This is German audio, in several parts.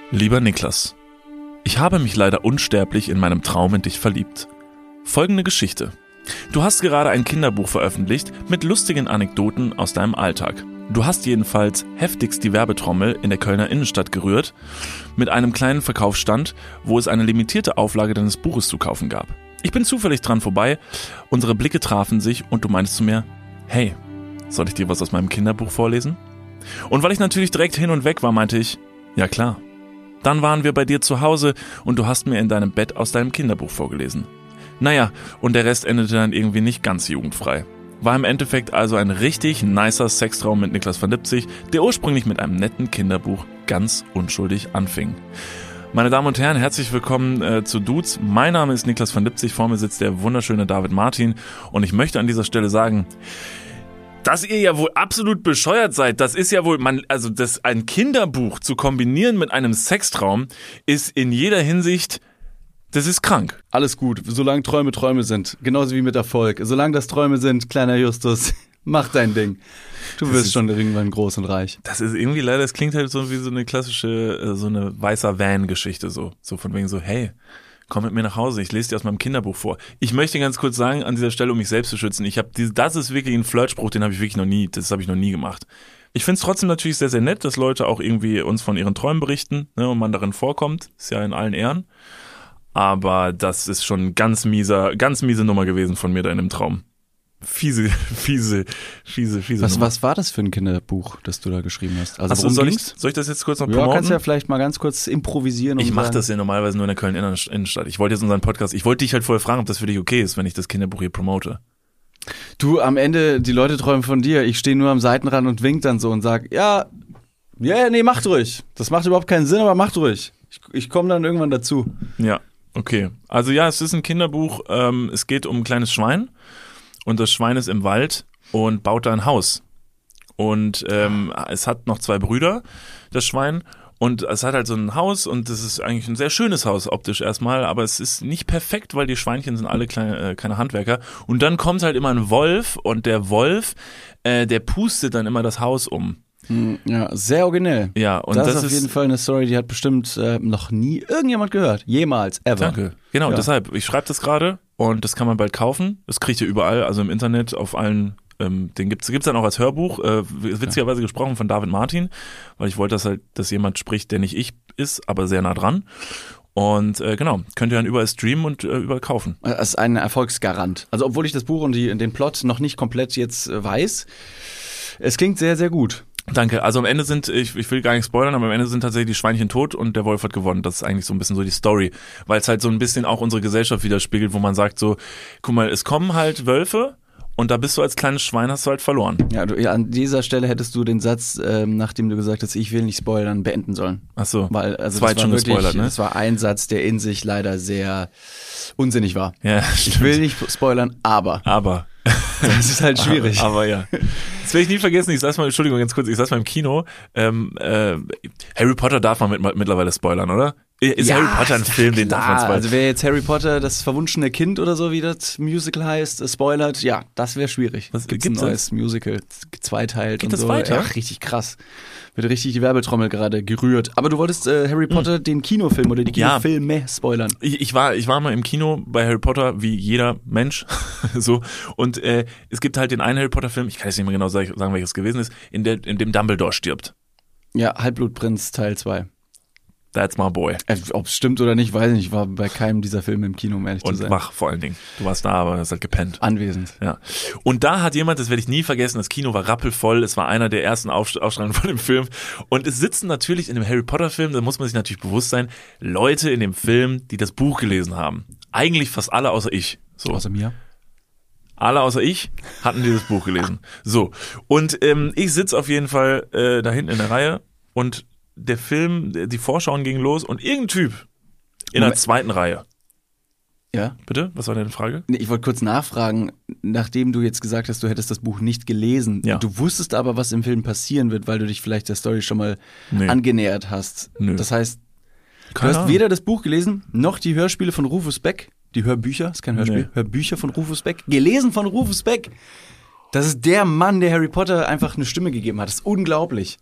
Lieber Niklas, ich habe mich leider unsterblich in meinem Traum in dich verliebt. Folgende Geschichte. Du hast gerade ein Kinderbuch veröffentlicht mit lustigen Anekdoten aus deinem Alltag. Du hast jedenfalls heftigst die Werbetrommel in der Kölner Innenstadt gerührt, mit einem kleinen Verkaufsstand, wo es eine limitierte Auflage deines Buches zu kaufen gab. Ich bin zufällig dran vorbei, unsere Blicke trafen sich und du meintest zu mir, hey, soll ich dir was aus meinem Kinderbuch vorlesen? Und weil ich natürlich direkt hin und weg war, meinte ich, ja klar. Dann waren wir bei dir zu Hause und du hast mir in deinem Bett aus deinem Kinderbuch vorgelesen. Naja, und der Rest endete dann irgendwie nicht ganz jugendfrei. War im Endeffekt also ein richtig nicer Sextraum mit Niklas van Lipzig, der ursprünglich mit einem netten Kinderbuch ganz unschuldig anfing. Meine Damen und Herren, herzlich willkommen zu Dudes. Mein Name ist Niklas van Lipzig, vor mir sitzt der wunderschöne David Martin und ich möchte an dieser Stelle sagen, dass ihr ja wohl absolut bescheuert seid. Das ist ja wohl, ein Kinderbuch zu kombinieren mit einem Sextraum ist in jeder Hinsicht, das ist krank. Alles gut, solange Träume Träume sind. Genauso wie mit Erfolg. Solange das Träume sind, kleiner Justus, mach dein Ding. Du wirst schon irgendwann groß und reich. Das ist irgendwie leider, es klingt halt so wie so eine klassische, so eine weißer Van-Geschichte so von wegen so, hey, komm mit mir nach Hause, ich lese dir aus meinem Kinderbuch vor. Ich möchte ganz kurz sagen, an dieser Stelle, um mich selbst zu schützen, das ist wirklich ein Flirtspruch, das habe ich noch nie gemacht. Ich finde es trotzdem natürlich sehr, sehr nett, dass Leute auch irgendwie uns von ihren Träumen berichten, ne, und man darin vorkommt, ist ja in allen Ehren. Aber das ist schon ganz miese Nummer gewesen von mir da in dem Traum. Fiese Nummer. Was war das für ein Kinderbuch, das du da geschrieben hast? Also soll ich das jetzt kurz noch promoten? Ja, kannst ja vielleicht mal ganz kurz improvisieren. Ich mache das ja normalerweise nur in der Köln-Innenstadt. Ich wollte dich halt vorher fragen, ob das für dich okay ist, wenn ich das Kinderbuch hier promote. Du, am Ende, die Leute träumen von dir. Ich stehe nur am Seitenrand und wink dann so und sag, nee, macht ruhig. Das macht überhaupt keinen Sinn, aber macht ruhig. Ich komme dann irgendwann dazu. Ja, okay. Also ja, es ist ein Kinderbuch. Es geht um ein kleines Schwein. Und das Schwein ist im Wald und baut da ein Haus. Und es hat noch 2 Brüder, das Schwein. Und es hat halt so ein Haus und das ist eigentlich ein sehr schönes Haus optisch erstmal. Aber es ist nicht perfekt, weil die Schweinchen sind alle keine Handwerker. Und dann kommt halt immer ein Wolf und der Wolf, der pustet dann immer das Haus um. Ja, sehr originell. Ja, und das ist auf jeden Fall eine Story, die hat bestimmt noch nie irgendjemand gehört. Jemals, ever. Danke. Genau, deshalb. Ich schreibe das gerade und das kann man bald kaufen. Das kriegt ihr überall, also im Internet, auf allen, den gibt's dann auch als Hörbuch, witzigerweise gesprochen von David Martin, weil ich wollte, dass jemand spricht, der nicht ich ist, aber sehr nah dran. Und genau, könnt ihr dann überall streamen und überall kaufen. Das ist ein Erfolgsgarant. Also obwohl ich das Buch und den Plot noch nicht komplett jetzt weiß, es klingt sehr, sehr gut. Danke. Also am Ende ich will gar nicht spoilern, aber am Ende sind tatsächlich die Schweinchen tot und der Wolf hat gewonnen. Das ist eigentlich so ein bisschen so die Story, weil es halt so ein bisschen auch unsere Gesellschaft widerspiegelt, wo man sagt so, guck mal, es kommen halt Wölfe und da bist du als kleines Schwein, hast du halt verloren. Ja, an dieser Stelle hättest du den Satz, nachdem du gesagt hast, ich will nicht spoilern, beenden sollen. Ach so. Weil, also das war schon gespoilert, ne? Das war ein Satz, der in sich leider sehr unsinnig war. Ja, ich will nicht spoilern, aber. Das ist halt schwierig. Aber ja. Das werde ich nie vergessen, ich saß mal im Kino. Harry Potter darf man mittlerweile spoilern, oder? Ist Harry Potter ein Film, den darf man spoilern? Also wer jetzt Harry Potter, das verwunschene Kind oder so, wie das Musical heißt, spoilert, ja, das wäre schwierig. Was gibt's ein neues Musical, zweiteilt und so. Geht das weiter? Ja, richtig krass. Wird richtig die Werbetrommel gerade gerührt. Aber du wolltest Harry Potter, den Kinofilm oder die Kinofilme spoilern. Ich war mal im Kino bei Harry Potter, wie jeder Mensch. So. Und es gibt halt den einen Harry Potter Film, ich kann jetzt nicht mehr genau sagen, welches gewesen ist, in dem Dumbledore stirbt. Ja, Halbblutprinz Teil 2. That's my boy. Ob es stimmt oder nicht, weiß ich nicht. Ich war bei keinem dieser Filme im Kino, um ehrlich zu sein. Und wach vor allen Dingen. Du warst da, aber hast halt gepennt. Anwesend. Ja. Und da hat jemand, das werde ich nie vergessen, das Kino war rappelvoll. Es war einer der ersten Ausstrahlungen von dem Film. Und es sitzen natürlich in dem Harry Potter Film, da muss man sich natürlich bewusst sein, Leute in dem Film, die das Buch gelesen haben. Eigentlich fast alle außer ich. So. Außer mir? Alle außer ich hatten dieses Buch gelesen. So. Und ich sitze auf jeden Fall da hinten in der Reihe und der Film, die Vorschauen gingen los und irgendein Typ in der zweiten Reihe. Ja? Bitte? Was war deine Frage? Nee, ich wollte kurz nachfragen, nachdem du jetzt gesagt hast, du hättest das Buch nicht gelesen. Ja. Du wusstest aber, was im Film passieren wird, weil du dich vielleicht der Story schon mal angenähert hast. Nö. Das heißt, du hast weder das Buch gelesen, noch die Hörspiele von Rufus Beck. Die Hörbücher, ist kein Hörspiel. Nee. Hörbücher von Rufus Beck. Gelesen von Rufus Beck. Das ist der Mann, der Harry Potter einfach eine Stimme gegeben hat. Das ist unglaublich.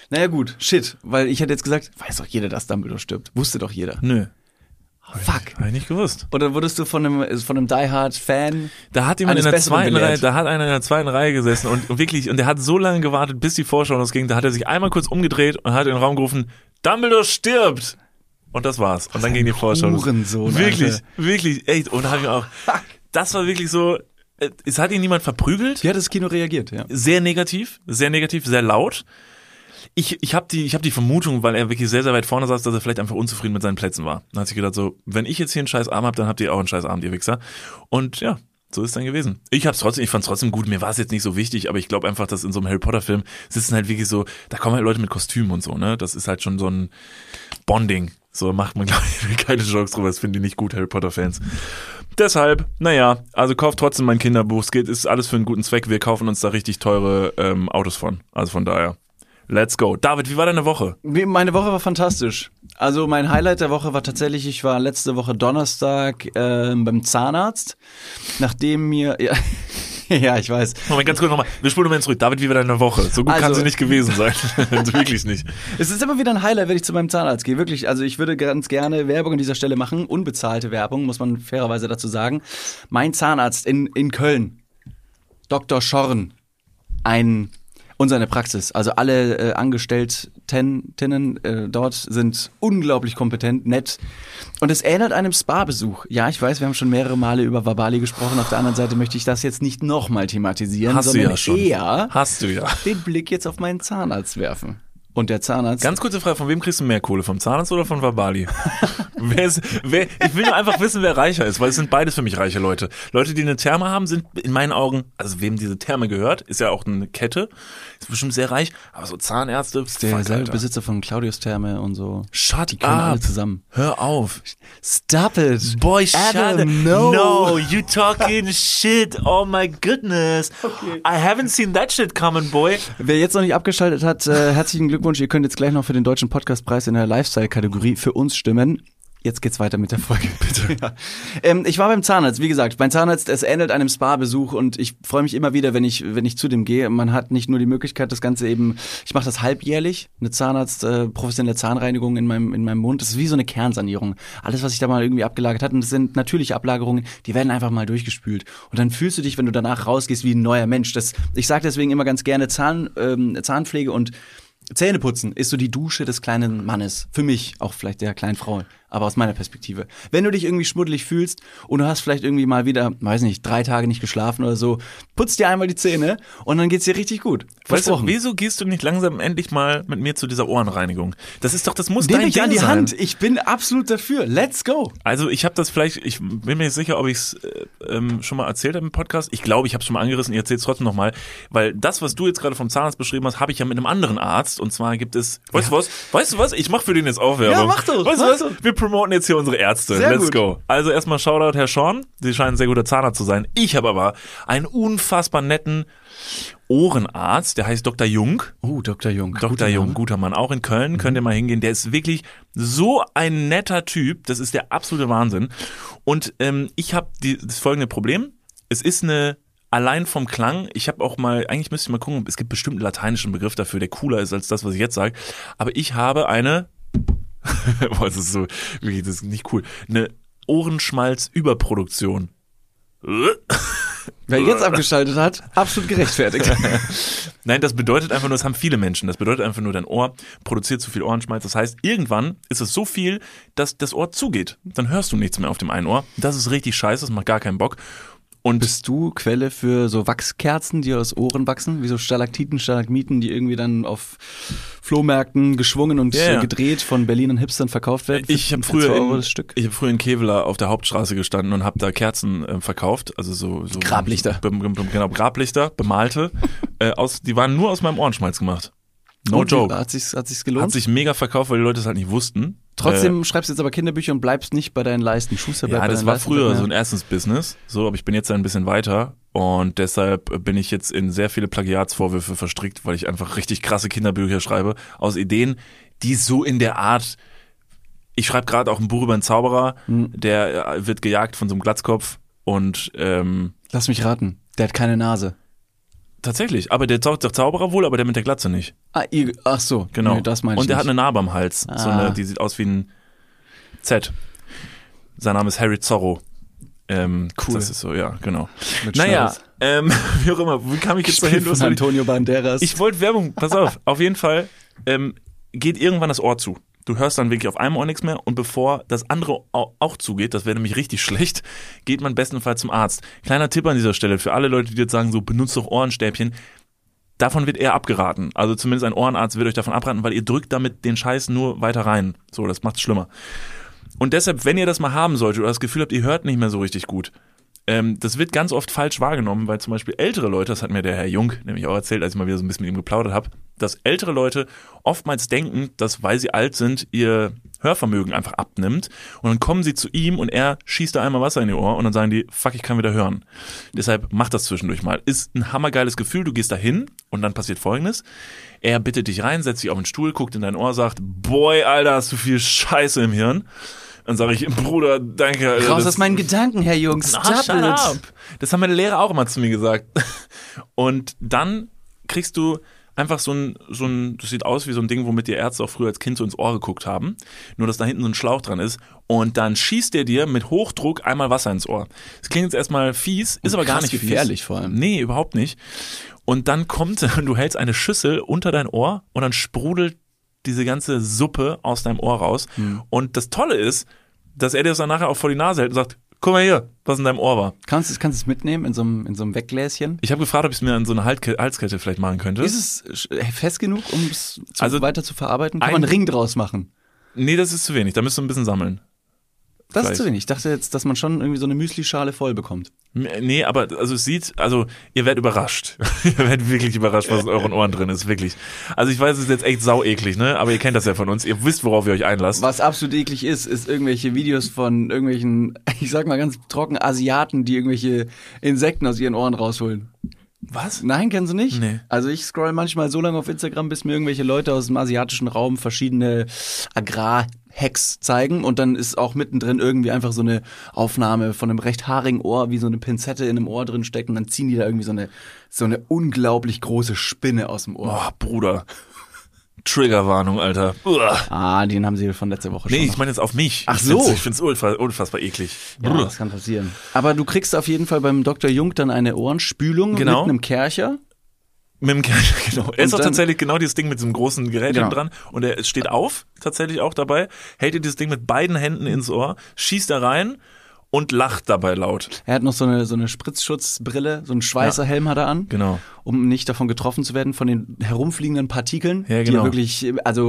Naja gut, shit, weil ich hätte jetzt gesagt, weiß doch jeder, dass Dumbledore stirbt. Wusste doch jeder. Nö. Fuck. Hab ich nicht gewusst. Oder wurdest du von einem Die Hard Fan? Da hat jemand Eines in der Besseren zweiten Reihe, belehrt. da hat einer in der zweiten Reihe gesessen und wirklich, und der hat so lange gewartet, bis die Vorschau losging, da hat er sich einmal kurz umgedreht und hat in den Raum gerufen, Dumbledore stirbt! Und das war's. Und dann ging die Vorschau los. Hurensohn, Wirklich, Alter. wirklich, echt. Und da hab ich auch, das war wirklich so, es hat ihn niemand verprügelt. Wie hat das Kino reagiert, ja? Sehr negativ, sehr laut. Ich hab die Vermutung, weil er wirklich sehr, sehr weit vorne saß, dass er vielleicht einfach unzufrieden mit seinen Plätzen war. Dann hat sich gedacht so, wenn ich jetzt hier einen scheiß Abend hab, dann habt ihr auch einen scheiß Abend, ihr Wichser. Und ja, so ist es dann gewesen. Ich fand's trotzdem gut, mir war es jetzt nicht so wichtig, aber ich glaube einfach, dass in so einem Harry Potter Film sitzen halt wirklich so, da kommen halt Leute mit Kostümen und so, ne? Das ist halt schon so ein Bonding. So macht man, glaube ich, keine Jokes drüber, das finden die nicht gut, Harry Potter Fans. Deshalb, naja, also kauft trotzdem mein Kinderbuch, ist alles für einen guten Zweck, wir kaufen uns da richtig teure Autos von, also von daher. Let's go. David, wie war deine Woche? Meine Woche war fantastisch. Also mein Highlight der Woche war tatsächlich, ich war letzte Woche Donnerstag beim Zahnarzt, nachdem mir... Ja, ja, ich weiß. Moment, ganz kurz nochmal. Wir spulen mal zurück. David, wie war deine Woche? So gut kann sie nicht gewesen sein. Wirklich nicht. Es ist immer wieder ein Highlight, wenn ich zu meinem Zahnarzt gehe. Wirklich, also ich würde ganz gerne Werbung an dieser Stelle machen. Unbezahlte Werbung, muss man fairerweise dazu sagen. Mein Zahnarzt in Köln, Dr. Schorn, und seine Praxis. Also alle Angestellten dort sind unglaublich kompetent, nett. Und es ähnelt einem Spa-Besuch. Ja, ich weiß, wir haben schon mehrere Male über Wabali gesprochen. Auf der anderen Seite möchte ich das jetzt nicht nochmal thematisieren, sondern eher den Blick jetzt auf meinen Zahnarzt werfen. Und der Zahnarzt... Ganz kurze Frage, von wem kriegst du mehr Kohle? Vom Zahnarzt oder von Wabali? Ich will nur einfach wissen, wer reicher ist, weil es sind beides für mich reiche Leute. Leute, die eine Therme haben, sind in meinen Augen, also wem diese Therme gehört, ist ja auch eine Kette, ist bestimmt sehr reich, aber so Zahnärzte... ist derselbe Besitzer von Claudius Therme und so. Shut die können up. alle zusammen. Hör auf. Stop it. Boy, shut Adam, up. no. No, you talking shit. Oh my goodness. Okay. I haven't seen that shit coming, boy. Wer jetzt noch nicht abgeschaltet hat, herzlichen Glückwunsch. Ihr könnt jetzt gleich noch für den Deutschen Podcastpreis in der Lifestyle-Kategorie für uns stimmen. Jetzt geht's weiter mit der Folge, bitte. Ja. Ich war beim Zahnarzt, wie gesagt. Mein Zahnarzt, es ähnelt einem Spa-Besuch und ich freue mich immer wieder, wenn ich zu dem gehe. Man hat nicht nur die Möglichkeit, das Ganze eben, ich mache das halbjährlich, eine professionelle Zahnreinigung in meinem Mund. Das ist wie so eine Kernsanierung. Alles, was sich da mal irgendwie abgelagert hat, und das sind natürliche Ablagerungen, die werden einfach mal durchgespült. Und dann fühlst du dich, wenn du danach rausgehst, wie ein neuer Mensch. Ich sage deswegen immer ganz gerne Zahnpflege und Zähneputzen ist so die Dusche des kleinen Mannes. Für mich, auch vielleicht der kleinen Frau, aber aus meiner Perspektive. Wenn du dich irgendwie schmuddelig fühlst und du hast vielleicht irgendwie mal wieder, weiß nicht, 3 Tage nicht geschlafen oder so, putz dir einmal die Zähne und dann geht's dir richtig gut. Versprochen. Weißt du, wieso gehst du nicht langsam endlich mal mit mir zu dieser Ohrenreinigung? Das muss Nimm dein mich Ding an die sein. Hand. Ich bin absolut dafür. Let's go. Also ich bin mir nicht sicher, ob ich es schon mal erzählt habe im Podcast. Ich glaube, ich habe es schon mal angerissen, ich erzähle es trotzdem nochmal. Weil das, was du jetzt gerade vom Zahnarzt beschrieben hast, habe ich ja mit einem anderen Arzt. Und zwar gibt es, weißt du was? Ich mache für den jetzt auch Werbung. Ja, mach doch. Weißt du was? Wir promoten jetzt hier unsere Ärzte. Sehr Let's gut. go. Also erstmal Shoutout Herr Schorn. Sie scheinen ein sehr guter Zahnarzt zu sein. Ich habe aber einen unfassbar netten Ohrenarzt, der heißt Dr. Jung. Dr. Jung. Dr. Jung, guter Mann. Auch in Köln könnt ihr mal hingehen. Der ist wirklich so ein netter Typ. Das ist der absolute Wahnsinn. Und ich habe das folgende Problem. Es ist allein vom Klang, eigentlich müsste ich mal gucken, es gibt bestimmt einen lateinischen Begriff dafür, der cooler ist als das, was ich jetzt sage. Aber ich habe eine, boah, das ist so, wirklich, das ist nicht cool, eine Ohrenschmalz-Überproduktion. Wer jetzt abgeschaltet hat, absolut gerechtfertigt. Nein, das bedeutet einfach nur, das haben viele Menschen, das bedeutet einfach nur, dein Ohr produziert zu viel Ohrenschmalz. Das heißt, irgendwann ist es so viel, dass das Ohr zugeht. Dann hörst du nichts mehr auf dem einen Ohr. Das ist richtig scheiße, das macht gar keinen Bock. Und bist du Quelle für so Wachskerzen, die aus Ohren wachsen? Wie so Stalaktiten, Stalagmiten, die irgendwie dann auf Flohmärkten geschwungen und gedreht von Berlinern Hipstern verkauft werden? Ich habe früher in Kevela auf der Hauptstraße gestanden und habe da Kerzen verkauft. Also so Grablichter. Genau, Grablichter, bemalte. Die waren nur aus meinem Ohrenschmalz gemacht. No joke. Hat sich's gelohnt? Hat sich mega verkauft, weil die Leute es halt nicht wussten. Trotzdem schreibst du jetzt aber Kinderbücher und bleibst nicht bei deinen Leisten. Schuster bleibt bei das deinen war Leisten, früher so ein Erstens-Business, so, aber ich bin jetzt ein bisschen weiter und deshalb bin ich jetzt in sehr viele Plagiatsvorwürfe verstrickt, weil ich einfach richtig krasse Kinderbücher schreibe aus Ideen, die so in der Art, ich schreibe gerade auch ein Buch über einen Zauberer, der wird gejagt von so einem Glatzkopf und lass mich raten, der hat keine Nase. tatsächlich. Aber der Zauberer wohl, aber der mit der Glatze nicht. Ach so. Genau. Nee, das meine ich Und der nicht. hat eine Narbe am Hals. Die sieht aus wie ein Z. Sein Name ist Harry Zorro. Cool. Das ist so, ja, genau. Mit Naja, Schnauz. wie auch immer, wie kam ich jetzt dahin? Von Antonio Banderas. Ich wollte Werbung, pass auf, auf jeden Fall geht irgendwann das Ohr zu. Du hörst dann wirklich auf einem Ohr nichts mehr und bevor das andere auch zugeht, das wäre nämlich richtig schlecht, geht man bestenfalls zum Arzt. Kleiner Tipp an dieser Stelle für alle Leute, die jetzt sagen, so benutzt doch Ohrenstäbchen. Davon wird eher abgeraten. Also zumindest ein Ohrenarzt wird euch davon abraten, weil ihr drückt damit den Scheiß nur weiter rein. So, das macht's schlimmer. Und deshalb, wenn ihr das mal haben solltet oder das Gefühl habt, ihr hört nicht mehr so richtig gut, das wird ganz oft falsch wahrgenommen, weil zum Beispiel ältere Leute, das hat mir der Herr Jung nämlich auch erzählt, als ich mal wieder so ein bisschen mit ihm geplaudert habe, dass ältere Leute oftmals denken, dass, weil sie alt sind, ihr Hörvermögen einfach abnimmt und dann kommen sie zu ihm und er schießt da einmal Wasser in ihr Ohr und dann sagen die, fuck, ich kann wieder hören. Deshalb macht das zwischendurch mal. Ist ein hammergeiles Gefühl, du gehst da hin und dann passiert Folgendes. Er bittet dich rein, setzt dich auf den Stuhl, guckt in dein Ohr, sagt, boy, Alter, hast du viel Scheiße im Hirn. Dann sage ich, Bruder, danke. Alter, raus aus meinen Gedanken, Herr Jungs. Shut up. Das haben meine Lehrer auch immer zu mir gesagt. Und dann kriegst du einfach so ein, das sieht aus wie so ein Ding, womit die Ärzte auch früher als Kind so ins Ohr geguckt haben. Nur, dass da hinten so ein Schlauch dran ist. Und dann schießt der dir mit Hochdruck einmal Wasser ins Ohr. Das klingt jetzt erstmal fies, ist aber gar nicht gefährlich fies. Vor allem. Nee, überhaupt nicht. Und dann du hältst eine Schüssel unter dein Ohr und dann sprudelt diese ganze Suppe aus deinem Ohr raus. Und das Tolle ist, dass er dir das dann nachher auch vor die Nase hält und sagt, guck mal hier, was in deinem Ohr war. Kannst du es mitnehmen in so einem Weggläschen? Ich habe gefragt, ob ich es mir an so eine Halskette vielleicht machen könnte. Ist es fest genug, um es weiter zu verarbeiten? Kann ein- man einen Ring draus machen? Nee, das ist zu wenig, da müsst du ein bisschen sammeln. Das Vielleicht. ist zu wenig. Ich dachte jetzt, dass man schon irgendwie so eine Müslischale voll bekommt. Nee, aber also ihr werdet überrascht. Ihr werdet wirklich überrascht, was in euren Ohren drin ist, wirklich. Also ich weiß, es ist jetzt echt sau eklig, ne? Aber ihr kennt das ja von uns. Ihr wisst, worauf ihr euch einlasst. Was absolut eklig ist irgendwelche Videos von irgendwelchen, ich sag mal ganz trocken, Asiaten, die irgendwelche Insekten aus ihren Ohren rausholen. Was? Nein, kennst du nicht? Nee. Also ich scroll manchmal so lange auf Instagram, bis mir irgendwelche Leute aus dem asiatischen Raum verschiedene Agrarhacks zeigen und dann ist auch mittendrin irgendwie einfach so eine Aufnahme von einem recht haarigen Ohr, wie so eine Pinzette in einem Ohr drin steckt und dann ziehen die da irgendwie so eine unglaublich große Spinne aus dem Ohr. Boah, Bruder. Triggerwarnung, Alter. Uah. Den haben sie von letzter Woche schon. Nee, ich meine jetzt auf mich. Ach so. Ich find's unfassbar eklig. Ja, das kann passieren. Aber du kriegst auf jeden Fall beim Dr. Jung dann eine Ohrenspülung Genau. mit einem Kercher. Mit dem Kercher, genau. Er ist auch dann- tatsächlich genau dieses Ding mit diesem großen Gerät Genau. dran und er steht auf, tatsächlich auch dabei, hält dir dieses Ding mit beiden Händen ins Ohr, schießt da rein und lacht dabei laut. Er hat noch so eine Spritzschutzbrille, so einen Schweißerhelm hat er an, Genau. um nicht davon getroffen zu werden von den herumfliegenden Partikeln, Ja, die genau. ja wirklich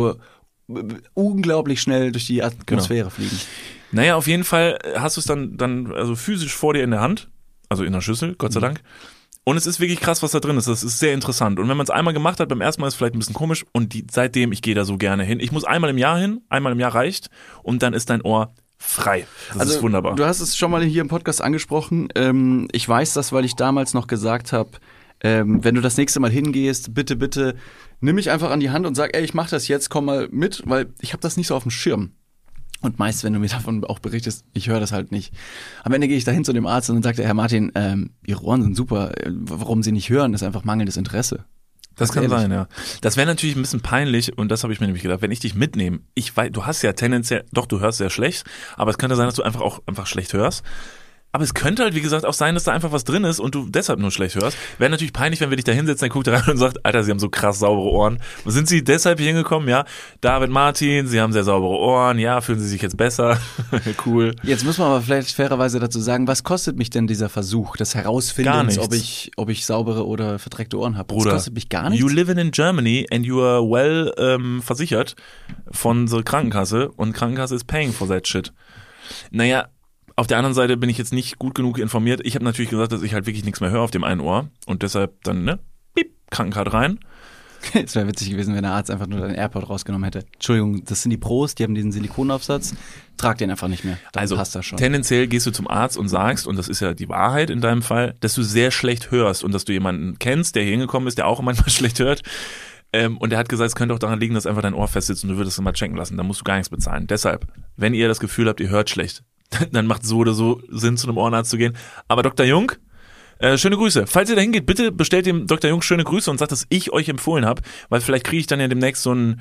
unglaublich schnell durch die Atmosphäre fliegen. Naja, auf jeden Fall hast du es dann also physisch vor dir in der Hand, also in der Schüssel, Gott sei Dank. Und es ist wirklich krass, was da drin ist. Das ist sehr interessant. Und wenn man es einmal gemacht hat, beim ersten Mal ist es vielleicht ein bisschen komisch. Und seitdem, ich gehe da so gerne hin. Ich muss einmal im Jahr hin, einmal im Jahr reicht. Und dann ist dein Ohr frei. Das ist wunderbar. Du hast es schon mal hier im Podcast angesprochen. Ich weiß das, weil ich damals noch gesagt habe, wenn du das nächste Mal hingehst, bitte nimm mich einfach an die Hand und sag, ey, ich mach das jetzt, komm mal mit, weil ich habe das nicht so auf dem Schirm. Und meist, wenn du mir davon auch berichtest, ich höre das halt nicht. Am Ende gehe ich dahin zu dem Arzt und dann sagt er, Herr Martin, Ihre Ohren sind super, warum Sie nicht hören, ist einfach mangelndes Interesse. Das kann ehrlich. sein, ja. Das wäre natürlich ein bisschen peinlich und das habe ich mir nämlich gedacht, wenn ich dich mitnehme, ich weiß, du hast ja tendenziell, doch, du hörst sehr schlecht, aber es könnte sein, dass du einfach schlecht hörst. Aber es könnte halt, wie gesagt, auch sein, dass da einfach was drin ist und du deshalb nur schlecht hörst. Wäre natürlich peinlich, wenn wir dich da hinsetzen, dann guckt er rein und sagt, Alter, Sie haben so krass saubere Ohren. Sind Sie deshalb hier hingekommen? Ja. David Martin, Sie haben sehr saubere Ohren. Ja, fühlen Sie sich jetzt besser? Cool. Jetzt muss man aber vielleicht fairerweise dazu sagen, was kostet mich denn dieser Versuch des Gar Herausfindens, nichts. ob ich saubere oder verdreckte Ohren habe? Bruder, Das kostet mich gar nichts. You live in Germany and you are well versichert von der Krankenkasse und Krankenkasse is paying for that shit. Naja, auf der anderen Seite bin ich jetzt nicht gut genug informiert. Ich habe natürlich gesagt, dass ich halt wirklich nichts mehr höre auf dem einen Ohr und deshalb dann, piep, Krankenkarte rein. Es wäre witzig gewesen, wenn der Arzt einfach nur deinen AirPod rausgenommen hätte. Entschuldigung, das sind die Pros, die haben diesen Silikonaufsatz. Trag den einfach nicht mehr. Dann Also passt das schon. tendenziell gehst du zum Arzt und sagst, und das ist ja die Wahrheit in deinem Fall, dass du sehr schlecht hörst und dass du jemanden kennst, der hier hingekommen ist, der auch manchmal schlecht hört. Und der hat gesagt, es könnte auch daran liegen, dass einfach dein Ohr fest sitzt und du würdest es mal checken lassen. Da musst du gar nichts bezahlen. Deshalb, wenn ihr das Gefühl habt, ihr hört schlecht, dann macht so oder so Sinn, zu einem Ohrenarzt zu gehen. Aber Dr. Jung, Schöne Grüße. Falls ihr da hingeht, bitte bestellt dem Dr. Jung schöne Grüße und sagt, dass ich euch empfohlen habe, weil vielleicht kriege ich dann ja demnächst so einen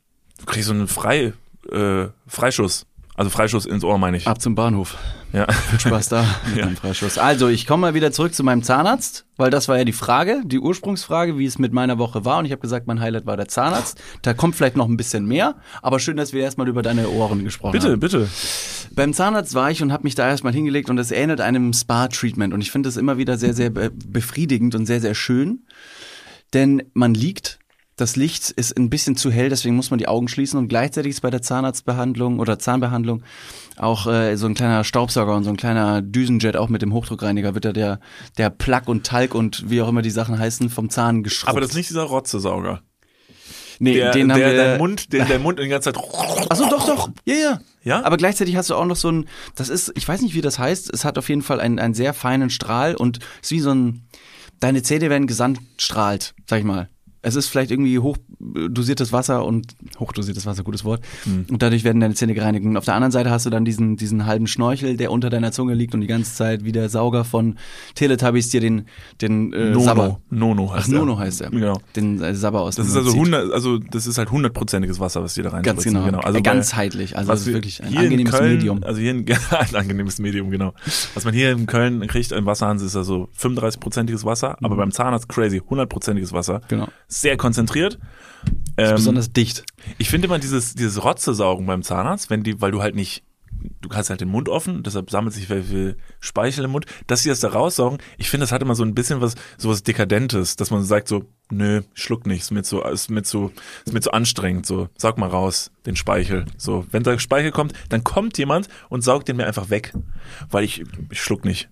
Freischuss. Also Freischuss ins Ohr, meine ich. Ab zum Bahnhof. Ja. Viel Spaß da mit dem Freischuss. Also, ich komme mal wieder zurück zu meinem Zahnarzt, weil das war ja die Frage, die Ursprungsfrage, wie es mit meiner Woche war. Und ich habe gesagt, mein Highlight war der Zahnarzt. Da kommt vielleicht noch ein bisschen mehr, aber schön, dass wir erstmal über deine Ohren gesprochen haben. Bitte. Beim Zahnarzt war ich und habe mich da erstmal hingelegt und es ähnelt einem Spa-Treatment. Und ich finde das immer wieder sehr, sehr befriedigend und sehr, sehr schön. Denn man liegt, das Licht ist ein bisschen zu hell, deswegen muss man die Augen schließen und gleichzeitig ist bei der Zahnarztbehandlung oder Zahnbehandlung auch so ein kleiner Staubsauger und so ein kleiner Düsenjet auch mit dem Hochdruckreiniger wird da der Plack und Talg und wie auch immer die Sachen heißen vom Zahn geschrubbt. Aber das ist nicht dieser Rotzesauger. Nee, den haben wir... Der Mund die ganze Zeit... Achso, doch. Ja. Ja? Aber gleichzeitig hast du auch noch so ein, das ist, ich weiß nicht, wie das heißt, es hat auf jeden Fall einen sehr feinen Strahl und ist wie so ein, deine Zähne werden gesandstrahlt, sag ich mal. Es ist vielleicht irgendwie hochdosiertes Wasser, gutes Wort. Und dadurch werden deine Zähne gereinigt. Und auf der anderen Seite hast du dann diesen halben Schnorchel, der unter deiner Zunge liegt und die ganze Zeit wie der Sauger von Teletubbies dir den Sabber. Nono heißt Nono heißt er. Genau. Den Sabber aus dem Das ist also das ist halt 100%iges Wasser, was dir da rein Ganz genau. Also ganzheitlich. Also das ist wirklich ein angenehmes Medium. Also hier ein angenehmes Medium, genau. Was man hier in Köln kriegt im Wasserhahn ist also 35%iges Wasser, aber beim Zahnarzt crazy, 100%iges Wasser. Genau. Sehr konzentriert. Ist besonders dicht. Ich finde immer dieses Rotzesaugen beim Zahnarzt, weil du halt nicht, du hast halt den Mund offen, deshalb sammelt sich viel Speichel im Mund, dass sie das da raussaugen. Ich finde, das hat immer so ein bisschen sowas Dekadentes, dass man sagt so, nö, schluck nicht, ist mir zu anstrengend, so, saug mal raus, den Speichel. So, wenn da Speichel kommt, dann kommt jemand und saugt den mir einfach weg, weil ich schluck nicht.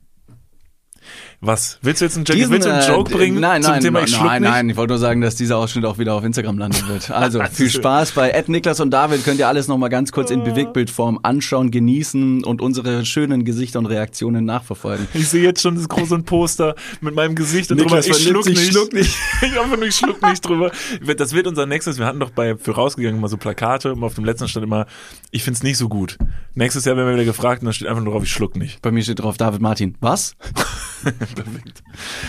Was? Willst du jetzt einen Joke bringen zum Thema ich schluck nicht? Nein, ich wollte nur sagen, dass dieser Ausschnitt auch wieder auf Instagram landen wird. Also, viel Spaß bei @Niklas und David, könnt ihr alles nochmal ganz kurz in Bewegtbildform anschauen, genießen und unsere schönen Gesichter und Reaktionen nachverfolgen. Ich sehe jetzt schon das große Poster mit meinem Gesicht und drüber, ich schluck nicht. Ich einfach nur, ich schluck nicht drüber. Das wird unser nächstes, wir hatten doch für rausgegangen immer so Plakate und auf dem letzten stand immer, ich find's nicht so gut. Nächstes Jahr werden wir wieder gefragt und da steht einfach nur drauf, ich schluck nicht. Bei mir steht drauf, David Martin. Was? Perfekt.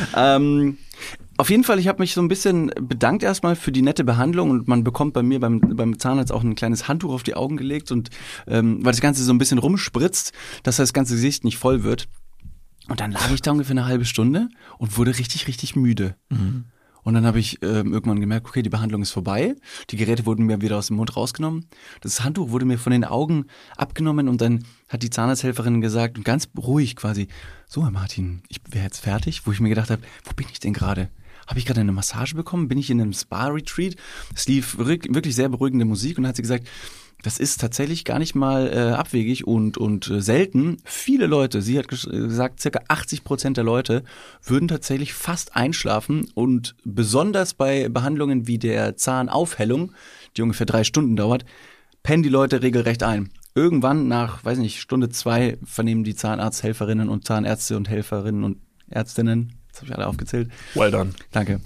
Auf jeden Fall, ich habe mich so ein bisschen bedankt erstmal für die nette Behandlung und man bekommt bei mir beim Zahnarzt auch ein kleines Handtuch auf die Augen gelegt und weil das Ganze so ein bisschen rumspritzt, dass das ganze Gesicht nicht voll wird. Und dann lag ich da ungefähr eine halbe Stunde und wurde richtig, richtig müde. Mhm. Und dann habe ich irgendwann gemerkt, okay, die Behandlung ist vorbei. Die Geräte wurden mir wieder aus dem Mund rausgenommen. Das Handtuch wurde mir von den Augen abgenommen und dann hat die Zahnarzthelferin gesagt, und ganz ruhig quasi, so Herr Martin, ich wäre jetzt fertig. Wo ich mir gedacht habe, wo bin ich denn gerade? Habe ich gerade eine Massage bekommen? Bin ich in einem Spa-Retreat? Es lief wirklich sehr beruhigende Musik und dann hat sie gesagt, das ist tatsächlich gar nicht mal abwegig und selten. Viele Leute, sie hat gesagt, circa 80% der Leute würden tatsächlich fast einschlafen und besonders bei Behandlungen wie der Zahnaufhellung, die ungefähr 3 Stunden dauert, pennen die Leute regelrecht ein. Irgendwann nach, weiß nicht, Stunde 2 vernehmen die Zahnarzthelferinnen und Zahnärzte und Helferinnen und Ärztinnen, das habe ich alle aufgezählt. Well done. Danke.